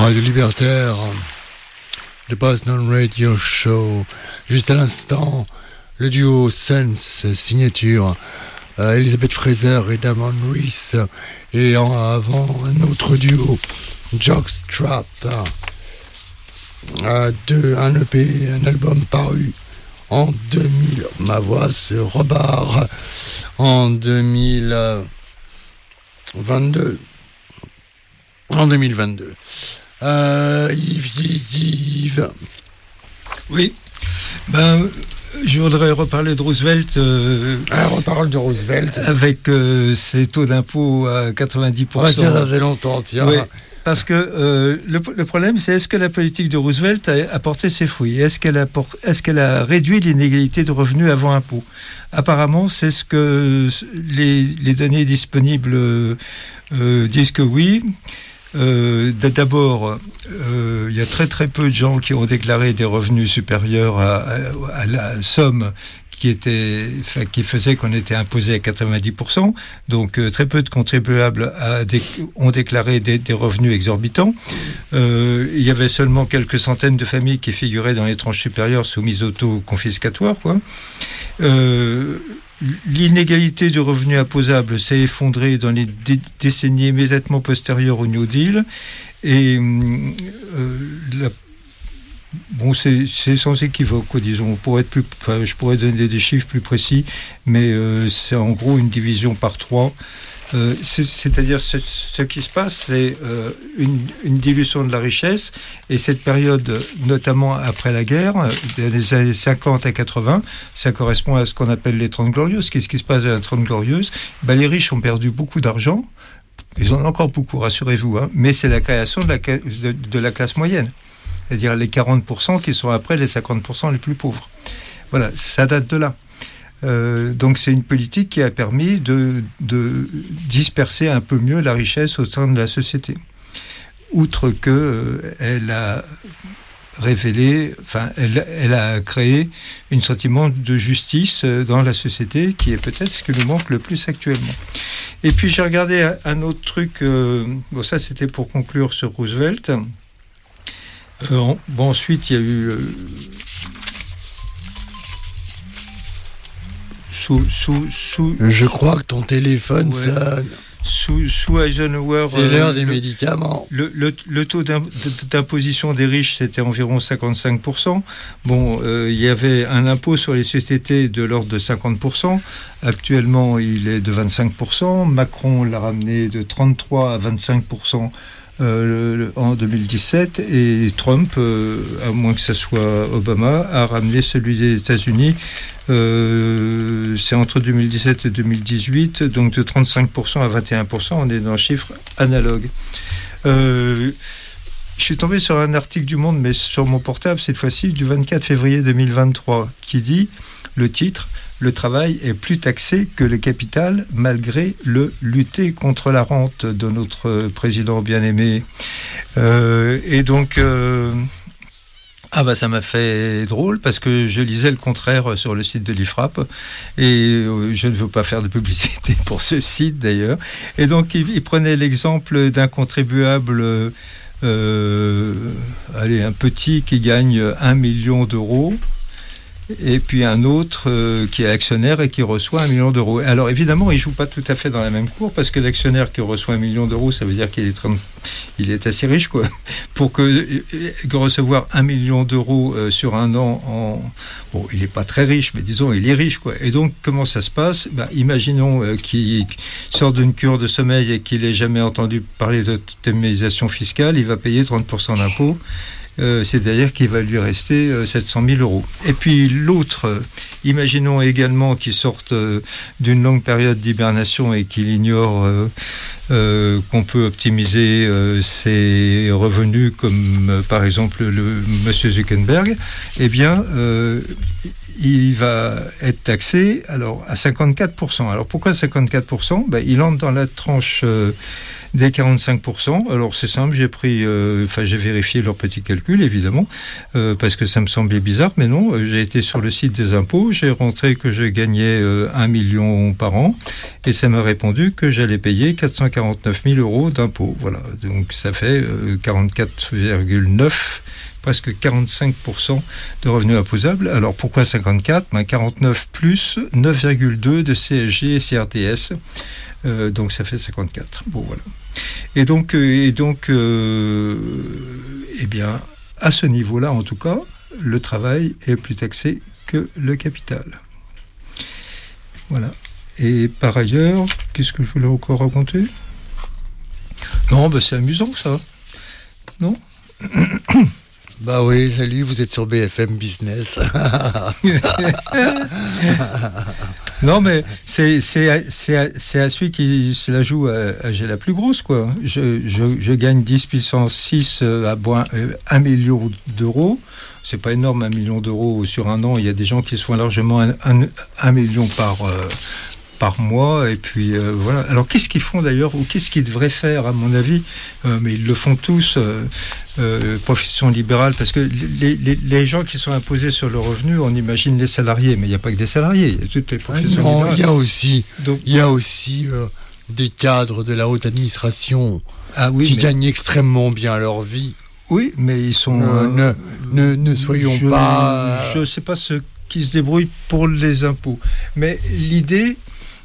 Radio Libertaire, le Boston Radio Show. Juste à l'instant, le duo Sense, signature euh, Elizabeth Fraser et Damon Reese. Et en avant, un autre duo, Jockstrap. Euh, deux, un E P, un album paru en deux mille. Ma voix se rebarre en deux mille vingt-deux. En deux mille vingt-deux. Euh, Yves, Yves, Yves. Oui. Ben, je voudrais reparler de Roosevelt. Euh, ah, on parle de Roosevelt. Avec euh, ses taux d'impôt à quatre-vingt-dix pour cent. Ouais, tiens, ça fait longtemps, tiens. Oui. Parce que euh, le, le problème, c'est est-ce que la politique de Roosevelt a apporté ses fruits ? Est-ce qu'elle a, est-ce qu'elle a réduit l'inégalité de revenus avant impôt ? Apparemment, c'est ce que les, les données disponibles euh, disent que oui. Euh, d'abord, euh, il y a très très peu de gens qui ont déclaré des revenus supérieurs à, à, à la somme qui était, enfin, qui faisait qu'on était imposé à quatre-vingt-dix pour cent. Donc euh, très peu de contribuables a dé- ont déclaré des, des revenus exorbitants. Euh, il y avait seulement quelques centaines de familles qui figuraient dans les tranches supérieures soumises au taux confiscatoire, quoi. Euh, L'inégalité du revenu imposable s'est effondrée dans les dé- décennies immédiatement postérieures au New Deal. Et euh, la Bon, c'est, c'est sans équivoque, quoi, disons. Pour être plus, enfin, je pourrais donner des chiffres plus précis, mais euh, c'est en gros une division par trois. Euh, c'est, c'est-à-dire, ce, ce qui se passe, c'est euh, une, une dilution de la richesse, et cette période, notamment après la guerre, des années cinquante à quatre-vingts, ça correspond à ce qu'on appelle les Trente Glorieuses. Qu'est-ce qui se passe dans les Trente Glorieuses ? Ben, les riches ont perdu beaucoup d'argent, ils en ont encore beaucoup, rassurez-vous, hein, mais c'est la création de la, de, de la classe moyenne. C'est-à-dire les quarante pour cent qui sont après les cinquante pour cent les plus pauvres. Voilà, ça date de là. Euh, donc c'est une politique qui a permis de, de disperser un peu mieux la richesse au sein de la société. Outre que euh, elle a révélé, enfin, elle, elle a créé un sentiment de justice dans la société qui est peut-être ce qui nous manque le plus actuellement. Et puis j'ai regardé un autre truc, euh, bon ça c'était pour conclure sur Roosevelt. Euh, bon, ensuite, il y a eu euh, sous, sous, sous. Je crois que ton téléphone, ouais, ça. Sous, sous Eisenhower. C'est l'heure euh, des le, médicaments. Le, le, le taux d'imposition des riches, c'était environ cinquante-cinq pour cent. Bon, euh, il y avait un impôt sur les sociétés de l'ordre de cinquante pour cent. Actuellement, il est de vingt-cinq pour cent. Macron l'a ramené de trente-trois à vingt-cinq pour cent. Euh, le, le, en deux mille dix-sept, et Trump, euh, à moins que ce soit Obama, a ramené celui des États-Unis, euh, c'est entre deux mille dix-sept et deux mille dix-huit, donc de trente-cinq pour cent à vingt et un pour cent, on est dans un chiffre analogue. Euh, je suis tombé sur un article du Monde, mais sur mon portable, cette fois-ci, du vingt-quatre février deux mille vingt-trois, qui dit, le titre, le travail est plus taxé que le capital, malgré le lutter contre la rente de notre président bien-aimé. Euh, et donc, euh, ah bah ça m'a fait drôle, parce que je lisais le contraire sur le site de l'I F R A P, et euh, je ne veux pas faire de publicité pour ce site d'ailleurs. Et donc, il, il prenait l'exemple d'un contribuable, euh, allez, un petit qui gagne un million d'euros, et puis un autre euh, qui est actionnaire et qui reçoit un million d'euros. Alors évidemment, il ne joue pas tout à fait dans la même cour, parce que l'actionnaire qui reçoit un million d'euros, ça veut dire qu'il est, très, il est assez riche, quoi. Pour que, que recevoir un million d'euros euh, sur un an, en, bon, il n'est pas très riche, mais disons, il est riche, quoi. Et donc, comment ça se passe ? Bah, imaginons euh, qu'il sort d'une cure de sommeil et qu'il n'ait jamais entendu parler d'optimisation fiscale, il va payer trente pour cent d'impôts. Euh, c'est-à-dire qu'il va lui rester euh, sept cent mille euros. Et puis l'autre, euh, imaginons également qu'il sorte euh, d'une longue période d'hibernation et qu'il ignore euh, euh, qu'on peut optimiser euh, ses revenus, comme euh, par exemple le monsieur Zuckerberg. Eh bien, euh, il va être taxé alors à cinquante-quatre pour cent. Alors pourquoi cinquante-quatre pour cent ? Ben, il entre dans la tranche euh, des quarante-cinq pour cent. Alors c'est simple, j'ai pris, enfin euh, j'ai vérifié leurs petits calculs évidemment, euh, parce que ça me semblait bizarre, mais non, j'ai été sur le site des impôts, j'ai rentré que je gagnais euh, un million par an, et ça m'a répondu que j'allais payer quatre cent quarante-neuf mille euros d'impôts. Voilà, donc ça fait euh, quarante-quatre virgule neuf, presque quarante-cinq pour cent de revenus imposables. Alors pourquoi cinquante-quatre ? Ben quarante-neuf plus neuf virgule deux de C S G et C R T S. Euh, donc ça fait cinquante-quatre. Bon voilà. Et donc, euh, et donc euh, eh bien, à ce niveau-là, en tout cas, le travail est plus taxé que le capital. Voilà. Et par ailleurs, qu'est-ce que je voulais encore raconter ? Non, ben c'est amusant ça. Non ? Bah oui, salut, vous êtes sur B F M Business. Non, mais c'est, c'est, à, c'est, à, c'est à celui qui se la joue à, à j'ai la plus grosse, quoi. Je, je, je gagne dix puissance six à boin, euh, un million d'euros. C'est pas énorme, un million d'euros sur un an. Il y a des gens qui se font largement un, un, un million par, euh, par mois. Et puis, euh, voilà. Alors, qu'est-ce qu'ils font d'ailleurs, ou qu'est-ce qu'ils devraient faire, à mon avis ? euh, Mais ils le font tous. Euh, Euh, profession libérale, parce que les, les, les gens qui sont imposés sur le revenu, on imagine les salariés, mais il n'y a pas que des salariés, il y a toutes les professions non, libérales. Il y a aussi, Donc, il y a aussi euh, des cadres de la haute administration ah oui, qui mais... gagnent extrêmement bien leur vie. Oui, mais ils sont... Euh, euh, ne, ne, ne soyons je, pas... Je ne sais pas ceux qui se débrouillent pour les impôts. Mais l'idée...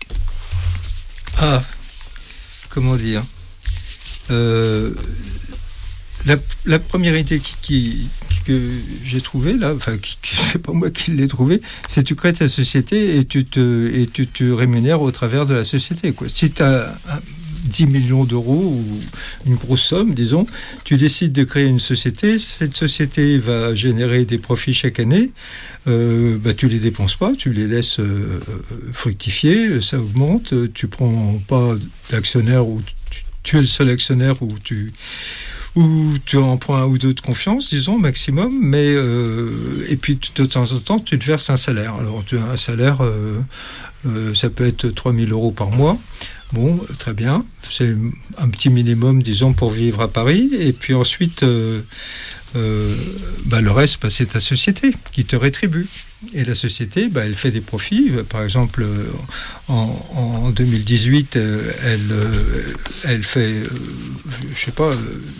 Ah, comment dire euh, La, la première idée qui, qui, que j'ai trouvée, là, enfin, qui, qui, c'est pas moi qui l'ai trouvée, c'est tu crées ta société et tu te, et tu te rémunères au travers de la société, quoi. Si tu as dix millions d'euros ou une grosse somme, disons, tu décides de créer une société, cette société va générer des profits chaque année, euh, bah, tu les dépenses pas, tu les laisses euh, fructifier, ça augmente, tu prends pas d'actionnaire ou tu, tu es le seul actionnaire ou tu... ou tu en prends un ou deux de confiance, disons, maximum, mais euh, et puis de temps en temps, tu te verses un salaire. Alors, tu as un salaire, euh, euh, ça peut être trois mille euros par mois. Bon, très bien, c'est un petit minimum, disons, pour vivre à Paris. Et puis ensuite, euh, euh, bah, le reste, bah, c'est ta société qui te rétribue. Et la société, bah, elle fait des profits. Par exemple, en, en deux mille dix-huit, elle, elle fait, je sais pas,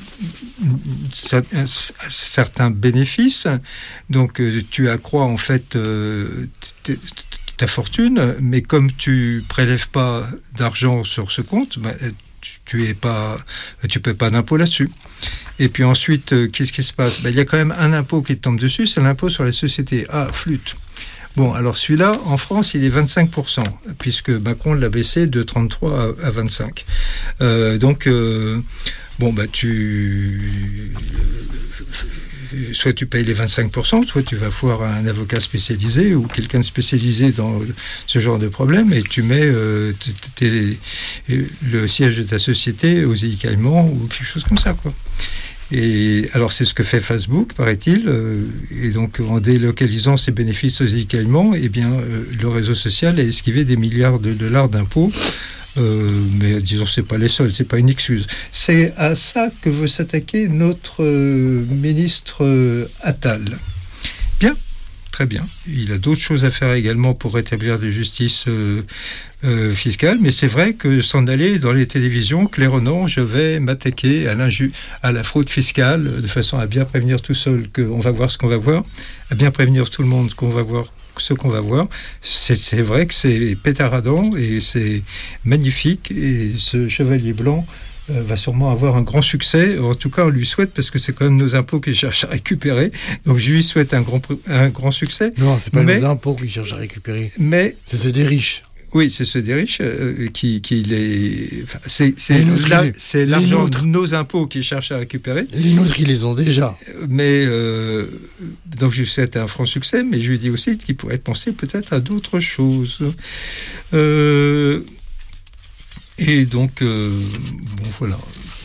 certains bénéfices. Donc, tu accrois en fait ta fortune, mais comme tu prélèves pas d'argent sur ce compte, bah, tu es pas, tu paies pas d'impôt là-dessus. Et puis ensuite, euh, qu'est-ce qui se passe ? Ben, il y a quand même un impôt qui te tombe dessus, c'est l'impôt sur les sociétés. Ah, flûte. Bon, alors celui-là, en France, il est vingt-cinq pour cent, puisque Macron l'a baissé de trente-trois à vingt-cinq. Euh, donc, euh, bon, bah, tu... soit tu payes les vingt-cinq pour cent, soit tu vas voir un avocat spécialisé ou quelqu'un de spécialisé dans ce genre de problème et tu mets euh, t- t- le siège de ta société aux îles Caïmans ou quelque chose comme ça, quoi. Et alors c'est ce que fait Facebook, paraît-il, euh, et donc en délocalisant ses bénéfices aux îles Caïmans, eh bien euh, le réseau social a esquivé des milliards de dollars d'impôts. Euh, mais disons, c'est pas les seuls, c'est pas une excuse. C'est à ça que veut s'attaquer notre euh, ministre euh, Attal. Bien, très bien. Il a d'autres choses à faire également pour rétablir de justice euh, euh, fiscale, mais c'est vrai que s'en aller dans les télévisions, clairement, je vais m'attaquer à, l'inju- à la fraude fiscale de façon à bien prévenir tout seul qu'on va voir ce qu'on va voir, à bien prévenir tout le monde qu'on va voir ce qu'on va voir. C'est, c'est vrai que c'est pétaradant et c'est magnifique, et ce chevalier blanc euh, va sûrement avoir un grand succès. En tout cas, on lui souhaite, parce que c'est quand même nos impôts qu'il cherche à récupérer, donc je lui souhaite un grand, un grand succès. Non, c'est pas mais, nos impôts qu'il cherche à récupérer, mais c'est ceux des riches. Oui, c'est ceux des riches euh, qui, qui les... Enfin, c'est c'est, nôtres, la, les, c'est l'argent de nos impôts qu'ils cherchent à récupérer. Les nôtres, ils les ont déjà. Mais, euh, donc je lui souhaite un franc succès, mais je lui dis aussi qu'il pourrait penser peut-être à d'autres choses. Euh, et donc, euh, bon, voilà...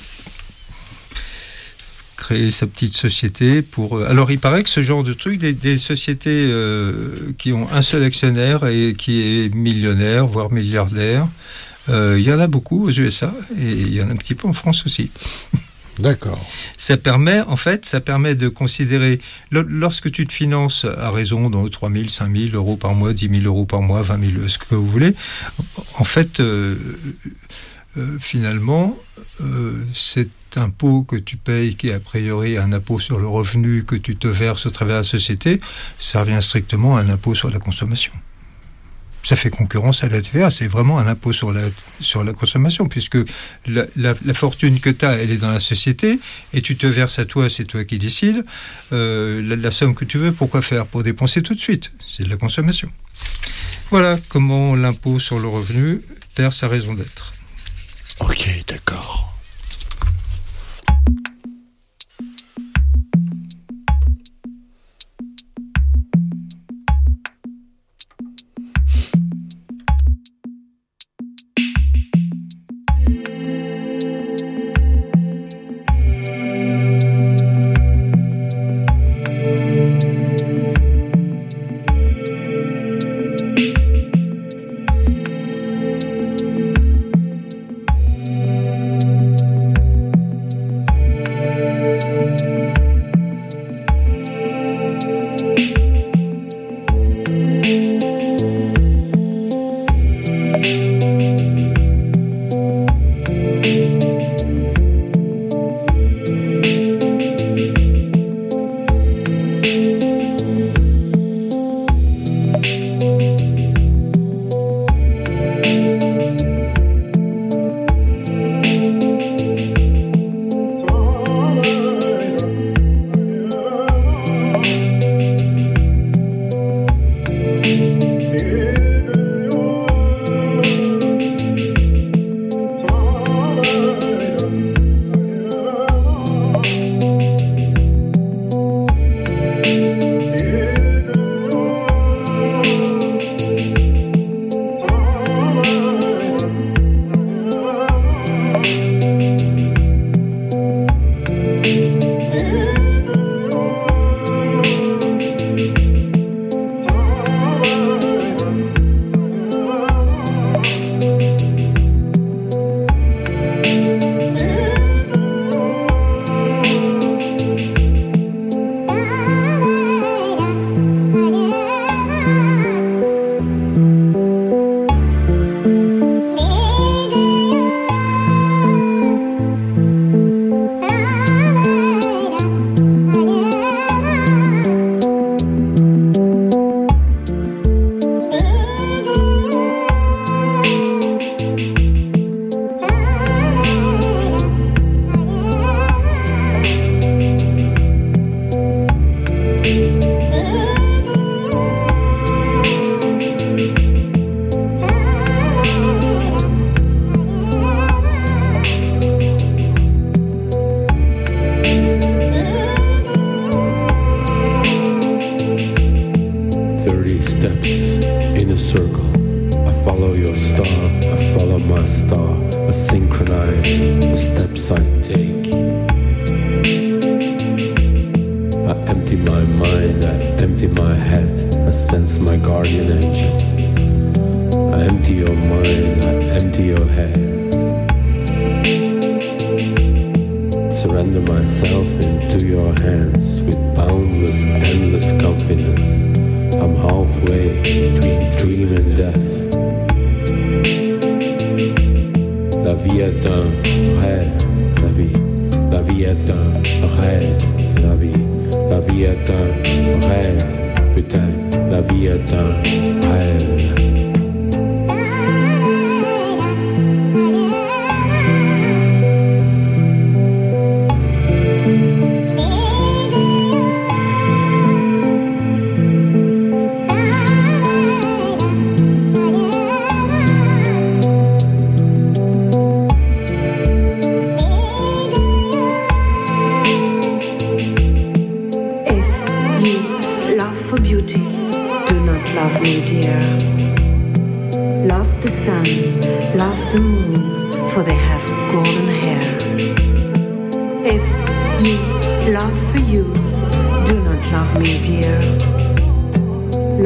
créer sa petite société pour... Alors, il paraît que ce genre de truc, des, des sociétés euh, qui ont un seul actionnaire et qui est millionnaire, voire milliardaire, Euh, il y en a beaucoup aux U S A et il y en a un petit peu en France aussi. D'accord. Ça permet, en fait, ça permet de considérer, lorsque tu te finances à raison de trois mille, cinq mille euros par mois, dix mille euros par mois, vingt mille, ce que vous voulez, en fait, euh, euh, finalement, euh, cet impôt que tu payes, qui est a priori un impôt sur le revenu que tu te verses au travers de la société, ça revient strictement à un impôt sur la consommation. Ça fait concurrence à la T V A, c'est vraiment un impôt sur la, sur la consommation, puisque la, la, la fortune que tu as, elle est dans la société, et tu te verses à toi, c'est toi qui décides. Euh, la, la somme que tu veux, pourquoi faire ? Pour dépenser tout de suite, c'est de la consommation. Voilà comment l'impôt sur le revenu perd sa raison d'être. Ok, d'accord.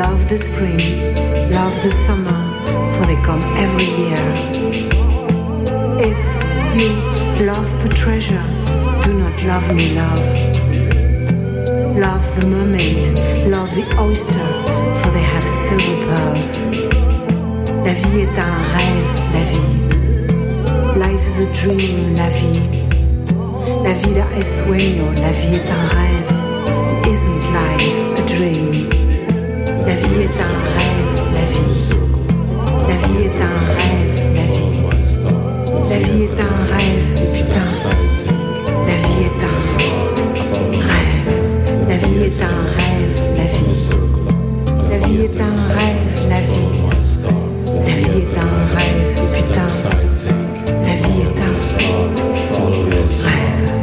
Love the spring, love the summer, for they come every year. If you love for treasure, do not love me, love. Love the mermaid, love the oyster, for they have silver pearls. La vie est un rêve, la vie. Life is a dream, la vie. La vida es sueño, la vie est un rêve. Isn't life a dream? La vie est un rêve, la vie. La vie est un rêve, la vie. La vie est un rêve, putain. La vie est un rêve. La vie est un rêve, la vie. La vie est un rêve, la vie. La vie est un rêve, putain. La vie est un rêve.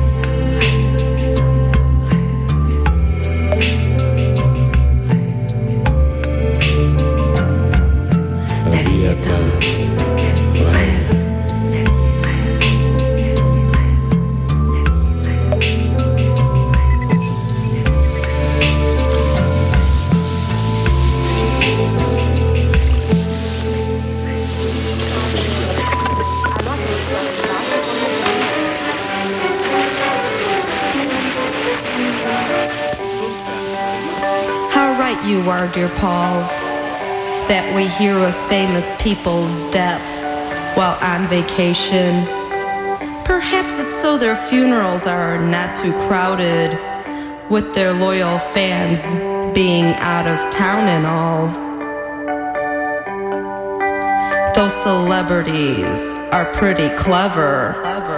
La vie est un rêve. You are, dear Paul, that we hear of famous people's deaths while on vacation. Perhaps it's so their funerals are not too crowded, with their loyal fans being out of town and all. Those celebrities are pretty clever.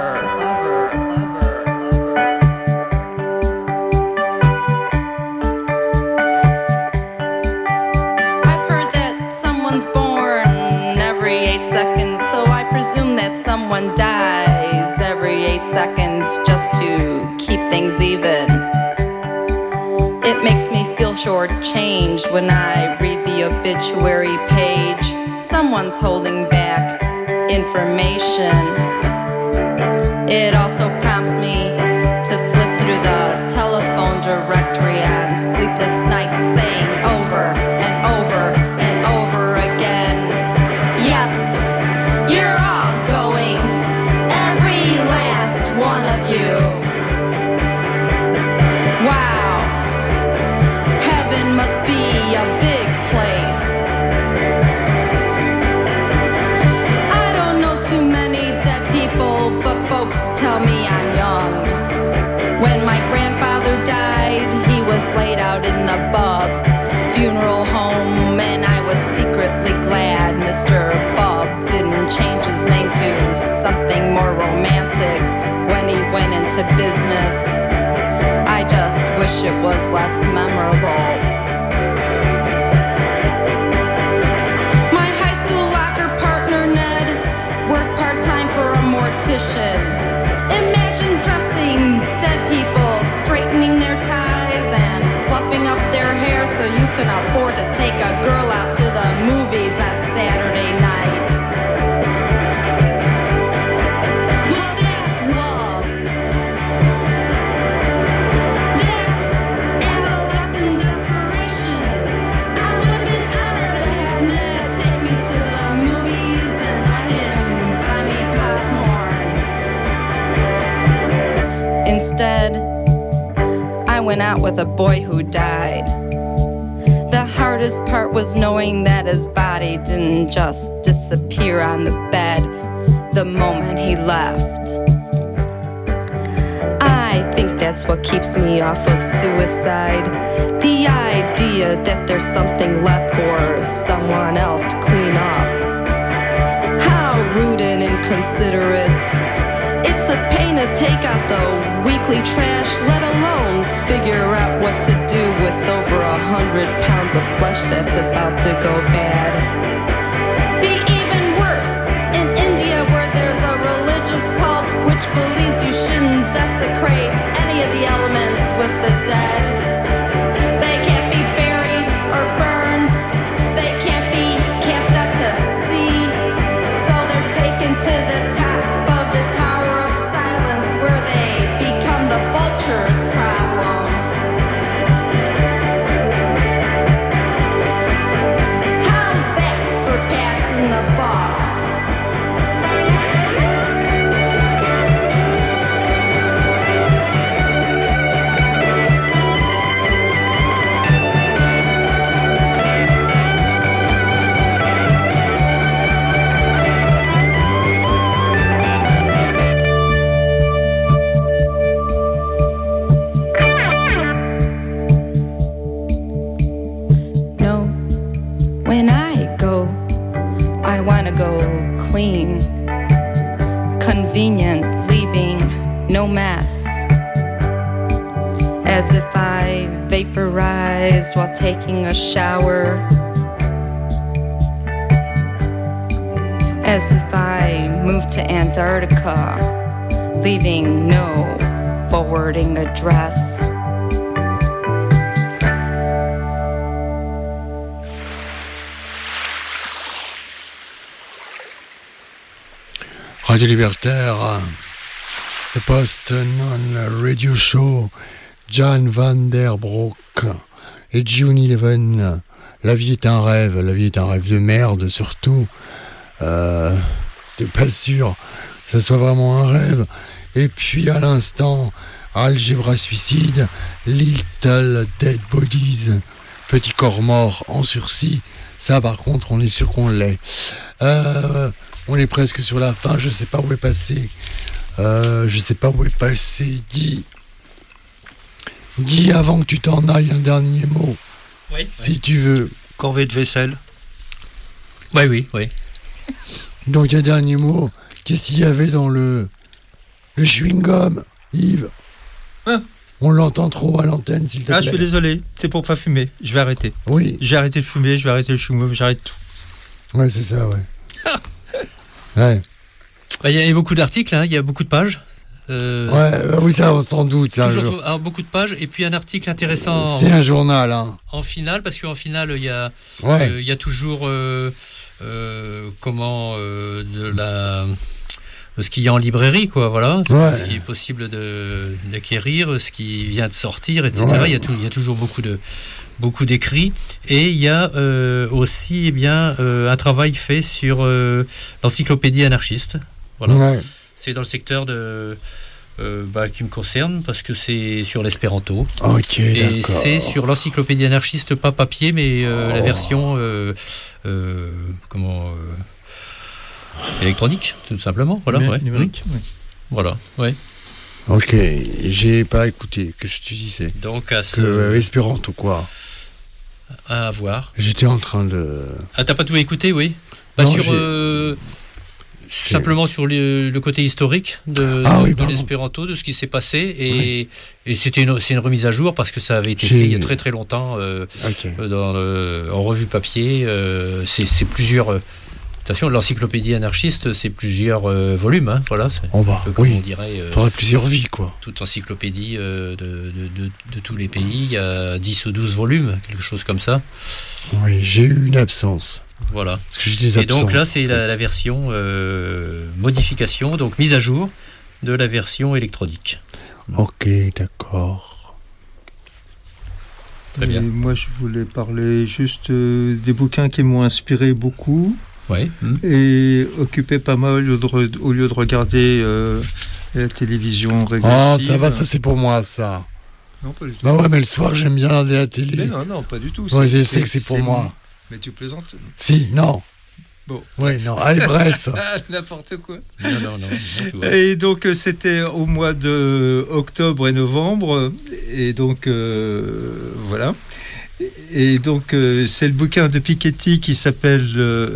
Someone dies every eight seconds just to keep things even. It makes me feel shortchanged when I read the obituary page. Someone's holding back information. It also prompts me to flip through the telephone directory on sleepless nights, saying over and over and over again, yep, you're all going, every last one of you. Wow, heaven must be a big place. I don't know too many dead people, but folks tell me I'm young. When my grandfather died, he was laid out in the Bub funeral home, and I was secretly glad Mister Bub didn't change his name to something more romantic when he went into business. I just wish it was less memorable. My high school locker partner Ned worked part-time for a mortician. Imagine dressing dead people, straightening their ties and fluffing up their hair so you can afford to take a girl out to the movies on Saturday nights. Well, that's love. That's adolescent desperation. I would have been honored to have Ned take me to the movies and let him buy me popcorn. Instead, I went out with a boy who died. The hardest part was knowing that his body didn't just disappear on the bed the moment he left. I think that's what keeps me off of suicide. The idea that there's something left for someone else to clean up. How rude and inconsiderate. It's a pain to take out the weekly trash, let alone figure out what to do with over a hundred pounds of flesh that's about to go bad. Be even worse in India, where there's a religious cult which believes you shouldn't desecrate any of the elements with the dead. They can't be buried or burned. They can't be cast out to sea. So they're taken to the top of the Tower of Silence, where they become the vulture's problem. vaporize while taking a shower. As if I moved to Antarctica, leaving no forwarding address. Radio Libertaire, le post-non radio show, Jan van der Broek et June Eleven. La vie est un rêve, la vie est un rêve de merde surtout. Euh, C'était pas sûr que ça soit vraiment un rêve. Et puis à l'instant, Algebra Suicide, Little Dead Bodies, Petit corps mort en sursis. Ça par contre, on est sûr qu'on l'est. Euh... On est presque sur la fin, je sais pas où est passé. Euh, je sais pas où est passé Guy. Guy, avant que tu t'en ailles, un dernier mot. Oui. Si oui. tu veux. Corvée de vaisselle. Oui, oui, oui. Donc un dernier mot. Qu'est-ce qu'il y avait dans le le chewing-gum, Yves? Hein? On l'entend trop à l'antenne, s'il te plaît. Ah, je suis désolé, c'est pour pas fumer. Je vais arrêter. Oui. J'ai arrêté de fumer, je vais arrêter le chewing-gum, j'arrête tout. Ouais, c'est ça, ouais. Ouais. Il y a beaucoup d'articles, hein, il y a beaucoup de pages. Euh... Ouais, oui, ça, sans doute. C'est toujours, un jour... alors, beaucoup de pages, et puis un article intéressant. C'est en, un journal, hein. En finale, parce qu'en finale, il y a, ouais. euh, il y a toujours euh, euh, comment euh, de la. Ce qu'il y a en librairie, quoi, voilà, ouais. Ce qui est possible de, d'acquérir, ce qui vient de sortir, et cetera. Ouais. Il y a tout, il y a toujours beaucoup de. Beaucoup d'écrits, et il y a euh, aussi eh bien, euh, un travail fait sur euh, l'encyclopédie anarchiste. Voilà. Ouais. C'est dans le secteur de, euh, bah, qui me concerne, parce que c'est sur l'espéranto. Ok, et d'accord. c'est sur l'encyclopédie anarchiste, pas papier, mais euh, oh. la version euh, euh, comment, euh, électronique, tout simplement. Voilà, Numé- ouais. numérique. Mmh. Oui. Voilà, ouais. Ok, j'ai pas écouté. Qu'est-ce que tu disais? Donc à ce... Que, euh, espéranto quoi? À voir. J'étais en train de... Ah, t'as pas tout écouté, oui? Pas non, sur... Euh, simplement sur le, le côté historique de, ah, de, oui, de l'espéranto, de ce qui s'est passé, et, oui. et c'était une, c'est une remise à jour, parce que ça avait été j'ai... fait il y a très très longtemps euh, okay. dans le, en revue papier. Euh, c'est, c'est plusieurs... Euh, Attention, l'encyclopédie anarchiste, c'est plusieurs euh, volumes, hein, voilà. C'est oh bah, un peu comme oui. on dirait. Euh, faudrait plusieurs vies, quoi. Toute encyclopédie euh, de, de, de, de tous les pays, il y a dix ou douze volumes, quelque chose comme ça. Oui, j'ai eu une absence. Voilà. Parce que j'ai des Et absences. donc là, c'est la, la version euh, modification, donc mise à jour de la version électronique. Ok, d'accord. Très bien. Et moi, je voulais parler juste euh, des bouquins qui m'ont inspiré beaucoup. Ouais. Mmh. Et occupé pas mal au lieu de, au lieu de regarder euh, la télévision régressive. Oh, ça va, ça c'est pour moi, ça. Non, pas du tout. Bah ouais, mais le soir, j'aime bien regarder la télé. Mais non, non, pas du tout. Ouais, je sais que c'est pour moi. Mais tu plaisantes? Si, non. Bon. Oui, non, allez, bref. N'importe quoi. Non, non, non. non tout et donc, c'était au mois de octobre et novembre. Et donc, euh, voilà. Et donc, euh, c'est le bouquin de Piketty qui s'appelle euh,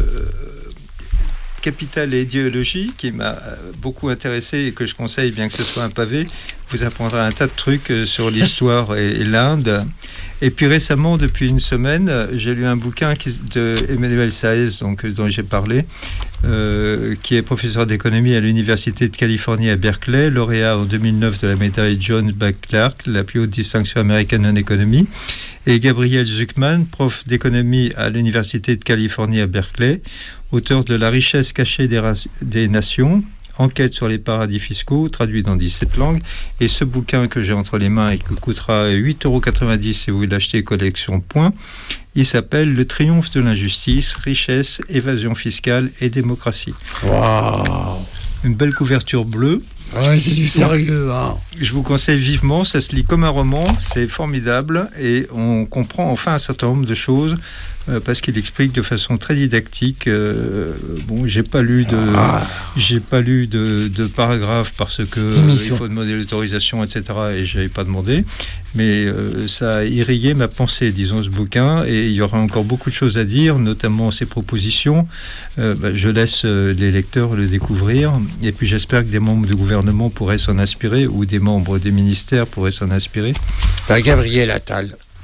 Capital et idéologie, qui m'a beaucoup intéressé et que je conseille, bien que ce soit un pavé. Vous apprendrez un tas de trucs sur l'histoire et, et l'Inde. Et puis récemment, depuis une semaine, j'ai lu un bouquin qui, de Emmanuel Saez, donc, dont j'ai parlé, euh, qui est professeur d'économie à l'Université de Californie à Berkeley, lauréat en deux mille neuf de la médaille John B. Clark, la plus haute distinction américaine en économie, et Gabriel Zuckman, prof d'économie à l'Université de Californie à Berkeley, auteur de La richesse cachée des, ra- des nations, enquête sur les paradis fiscaux, traduit dans dix-sept langues. Et ce bouquin que j'ai entre les mains et qui coûtera huit euros quatre-vingt-dix si vous l'achetez collection point, il s'appelle Le triomphe de l'injustice, richesse, évasion fiscale et démocratie. Waouh! Une belle couverture bleue. Ouais, c'est du sérieux, hein. Je vous conseille vivement, ça se lit comme un roman, c'est formidable et on comprend enfin un certain nombre de choses euh, parce qu'il explique de façon très didactique. Euh, bon, j'ai pas lu de, ah. j'ai pas lu de, de paragraphe parce que euh, il faut demander l'autorisation, et cetera. Et j'avais pas demandé, mais euh, ça a irrigué ma pensée, disons, ce bouquin. Et il y aura encore beaucoup de choses à dire, notamment ses propositions. Euh, bah, je laisse euh, les lecteurs le découvrir. Et puis j'espère que des membres du gouvernement pourraient s'en inspirer ou des membres des ministères pourraient s'en inspirer. Bah, Gabriel Attal.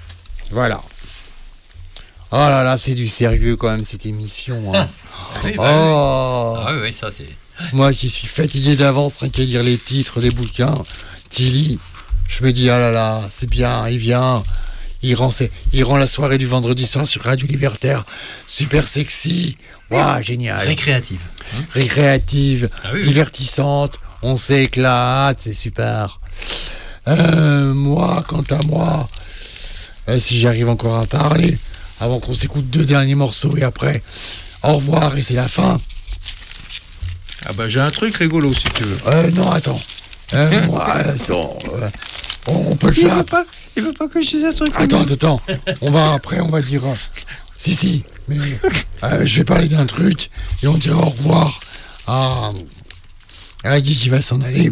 Voilà. Oh là là, c'est du sérieux quand même cette émission. Hein. Ah oui, bah, oh. Ah oui, oui, ça c'est. Moi qui suis fatigué d'avance, rien qu'à lire les titres des bouquins, qui lis, je me dis, ah là là, c'est bien, il vient, il rend, c'est, il rend la soirée du vendredi soir sur Radio Libertaire super sexy, waouh, génial. Récréative. Hein Récréative, ah oui, oui. divertissante, on s'éclate, c'est super. Euh, moi, quant à moi, euh, si j'arrive encore à parler, avant qu'on s'écoute deux derniers morceaux et après, au revoir et c'est la fin. Ah bah j'ai un truc rigolo si tu veux. Euh, non, attends. Euh, moi, euh, son, euh, on, on peut le il faire. Veut pas, il veut pas que je dise un truc. Attends, attends, attends. On va après, on va dire. Euh, si, si. Mais euh, je vais parler d'un truc et on dira au revoir à, à Guy qui va s'en aller.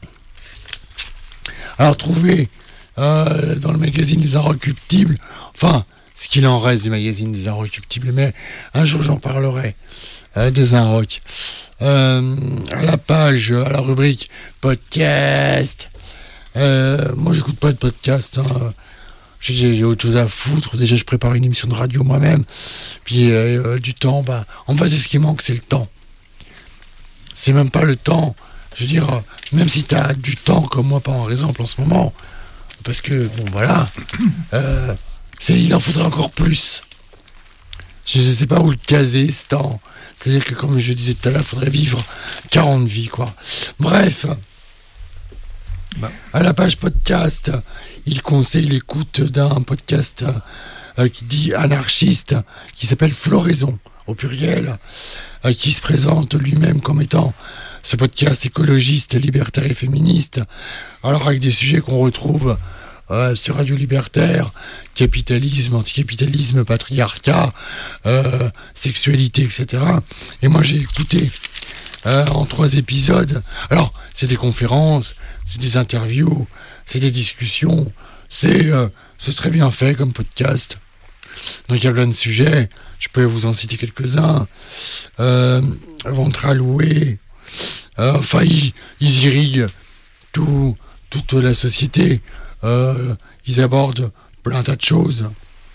Alors, trouver euh, dans le magazine Les Inrecuptibles, enfin, ce qu'il en reste du magazine des Inrecuptibles, mais un jour j'en parlerai euh, des Inrocs. Euh, à la page, à la rubrique podcast. Euh, moi, j'écoute pas de podcast. Hein. J'ai, j'ai autre chose à foutre. Déjà, je prépare une émission de radio moi-même. Puis euh, du temps, bah, en fait, c'est ce qui manque, c'est le temps. C'est même pas le temps. Je veux dire, même si tu as du temps comme moi, par exemple, en ce moment, parce que bon, voilà, euh, c'est, il en faudrait encore plus. Je ne sais pas où le caser, ce temps. C'est-à-dire que, comme je disais tout à l'heure, il faudrait vivre quarante vies, quoi. Bref, bah. À la page podcast, il conseille l'écoute d'un podcast euh, qui dit anarchiste, qui s'appelle Floraison, au pluriel, euh, qui se présente lui-même comme étant ce podcast écologiste, libertaire et féministe. Alors, avec des sujets qu'on retrouve Euh, sur Radio Libertaire, capitalisme, anticapitalisme, patriarcat, euh, sexualité, et cetera. Et moi j'ai écouté euh, en trois épisodes. Alors, c'est des conférences, c'est des interviews, c'est des discussions, c'est, euh, c'est très bien fait comme podcast. Donc il y a plein de sujets, je peux vous en citer quelques-uns. Euh, ventre alloué, euh, enfin ils, ils irriguent tout, toute la société. Euh, ils abordent plein tas de choses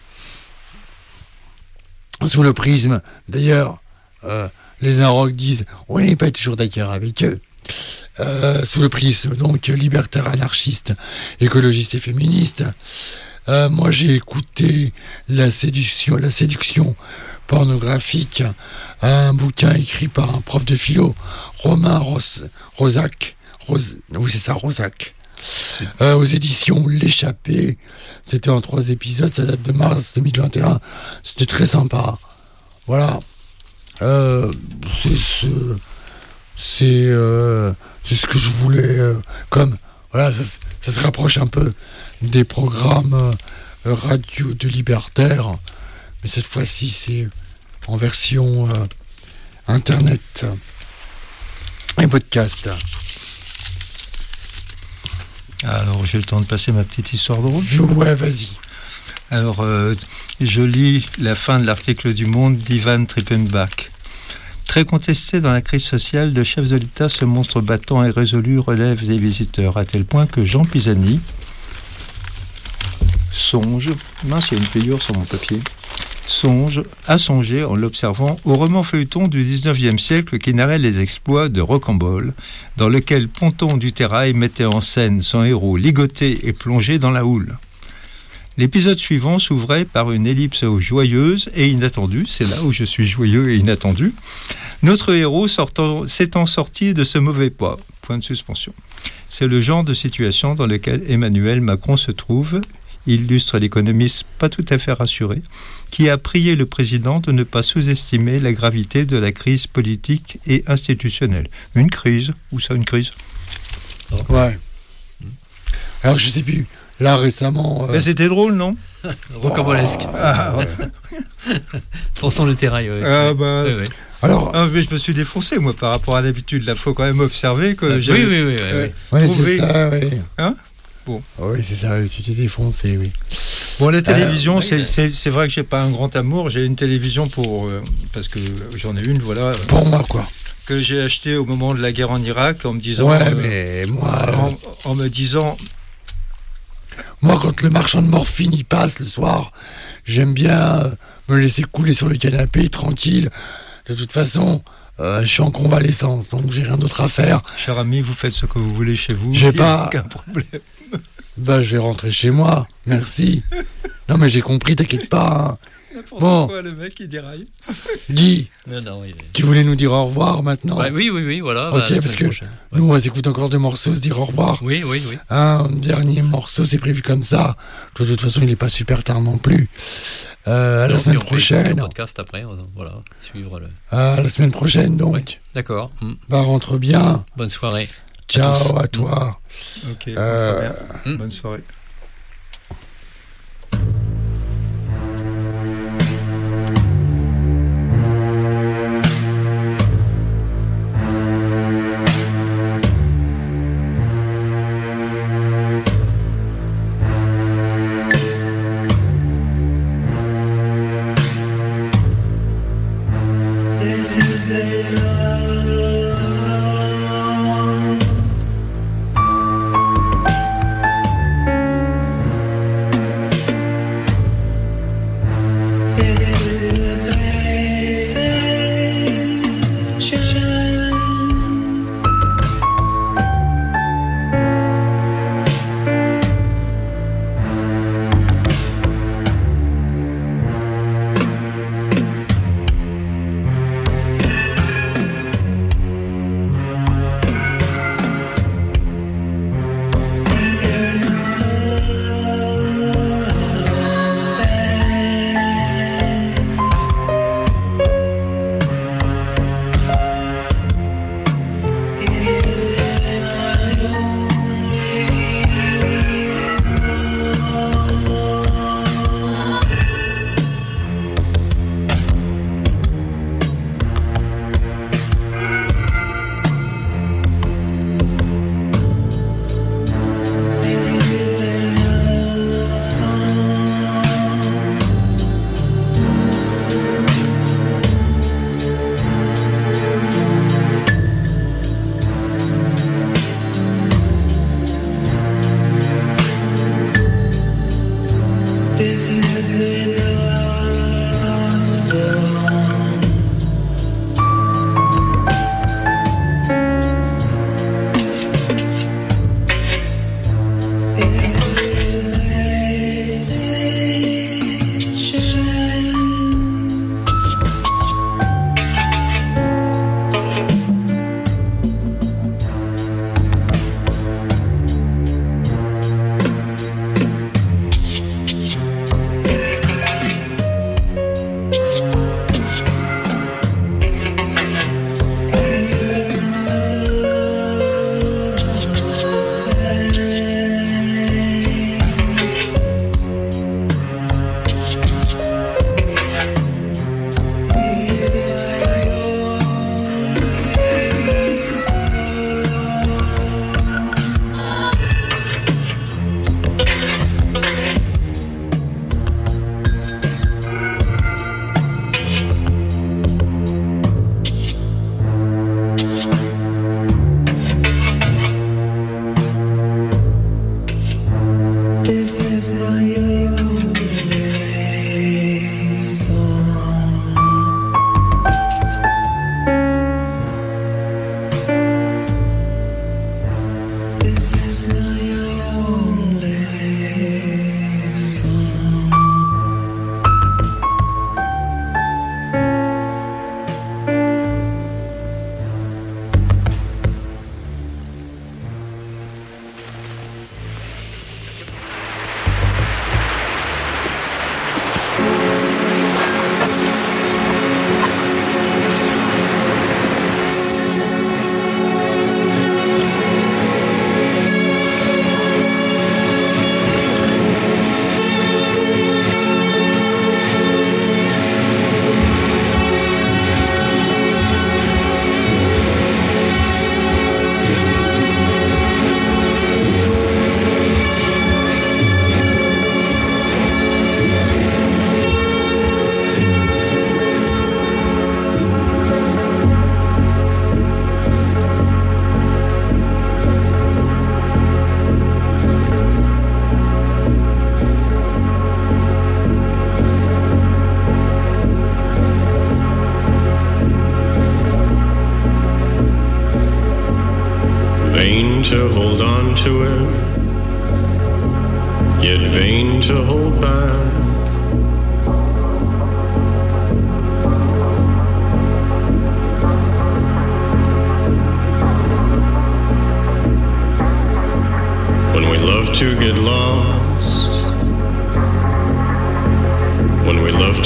sous le prisme. D'ailleurs, euh, les Inrocks disent on n'est pas toujours d'accord avec eux. Euh, sous le prisme donc libertaire, anarchiste, écologiste et féministe. Euh, moi, j'ai écouté la séduction, la séduction pornographique, un bouquin écrit par un prof de philo, Romain Ros- Rosac. Ros- oui, c'est ça, Rosac. Euh, aux éditions L'Échappée, c'était en trois épisodes, ça date de mars deux mille vingt et un, c'était très sympa. Voilà, euh, c'est ce, c'est, euh, c'est ce que je voulais, euh, comme voilà, ça, ça se rapproche un peu des programmes euh, radio de libertaire, mais cette fois-ci c'est en version euh, internet et podcast. Alors, j'ai le temps de passer ma petite histoire drôle. Ouais, vas-y. Alors, euh, je lis la fin de l'article du Monde d'Ivan Trippenbach. Très contesté dans la crise sociale, le chef de l'État se montre battant et résolu, relève des visiteurs, à tel point que Jean Pisani songe, mince, il y a une pliure sur mon papier, songe, a songé en l'observant au roman feuilleton du dix-neuvième siècle qui narrait les exploits de Rocambole, dans lequel Ponton du Terrail mettait en scène son héros ligoté et plongé dans la houle. L'épisode suivant s'ouvrait par une ellipse joyeuse et inattendue, c'est là où je suis joyeux et inattendu, notre héros sortant, s'étant sorti de ce mauvais pas, point de suspension. C'est le genre de situation dans lequel Emmanuel Macron se trouve, illustre l'économiste pas tout à fait rassuré, qui a prié le président de ne pas sous-estimer la gravité de la crise politique et institutionnelle. Une crise, où ça une crise ? Ouais. Alors je sais plus, là récemment... Euh... Mais c'était drôle, non ? Rocambolesque. Oh, ah, ouais. Ponton du Terrail, oui. Ah, bah... oui, oui. Alors, ah, mais je me suis défoncé, moi, par rapport à d'habitude. Là, il faut quand même observer que ah, j'ai... Oui, oui, oui. oui, euh, oui. trouvé... Ouais, c'est ça, oui. Hein ? Bon. Oui, c'est ça, tu t'es défoncé, oui. Bon, la télévision, euh, c'est, oui, c'est, c'est vrai que j'ai pas un grand amour. J'ai une télévision pour... Euh, parce que j'en ai une, voilà. Pour moi, quoi. Que j'ai acheté au moment de la guerre en Irak en me disant... Ouais, euh, mais moi... En, en me disant... Moi, quand le marchand de morphine y passe le soir, j'aime bien euh, me laisser couler sur le canapé, tranquille. De toute façon, euh, je suis en convalescence, donc j'ai rien d'autre à faire. Cher ami, vous faites ce que vous voulez chez vous. J'ai il y a pas... aucun problème. Bah, je vais rentrer chez moi, merci. Non, mais j'ai compris, t'inquiète pas. Hein. N'importe Bon. quoi, le mec, il déraille. Guy, Non, non, il est- tu voulais nous dire au revoir maintenant? Ouais, oui, oui, oui, voilà. bah, Ok, la semaine parce que prochaine. nous, on va s'écouter encore deux morceaux, se dire au revoir. Oui, oui, oui. Un dernier morceau, c'est prévu comme ça. De toute façon, il n'est pas super tard non plus. Euh, à la Donc, semaine puis on peut écouter prochaine. le podcast après, on- voilà, suivre le. À la semaine prochaine, donc. D'accord. Mm. Bah, rentre bien. Bonne soirée. Ciao tous. à toi. Ok, Euh, très bien. hmm. Bonne soirée.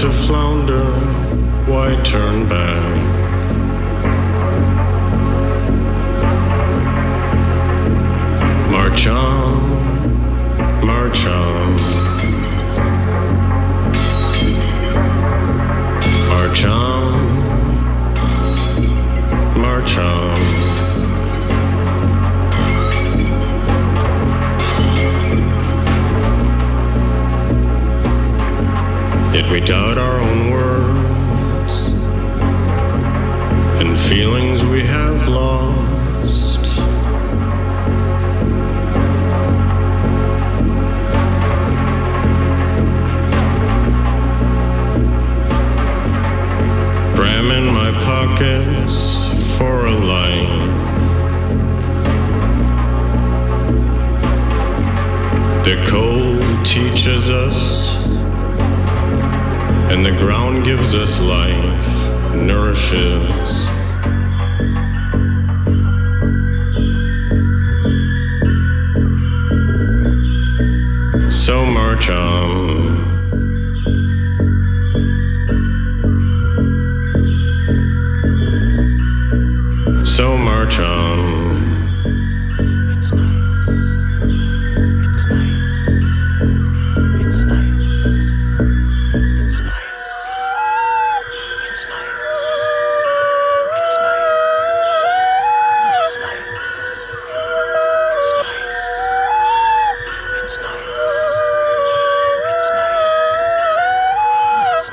to flounder, why turn back? March on, march on. March on, march on. Yet we doubt our own words and feelings we have lost. Cram in my pockets for a line. The cold teaches us, and the ground gives us life, nourishes. So march on.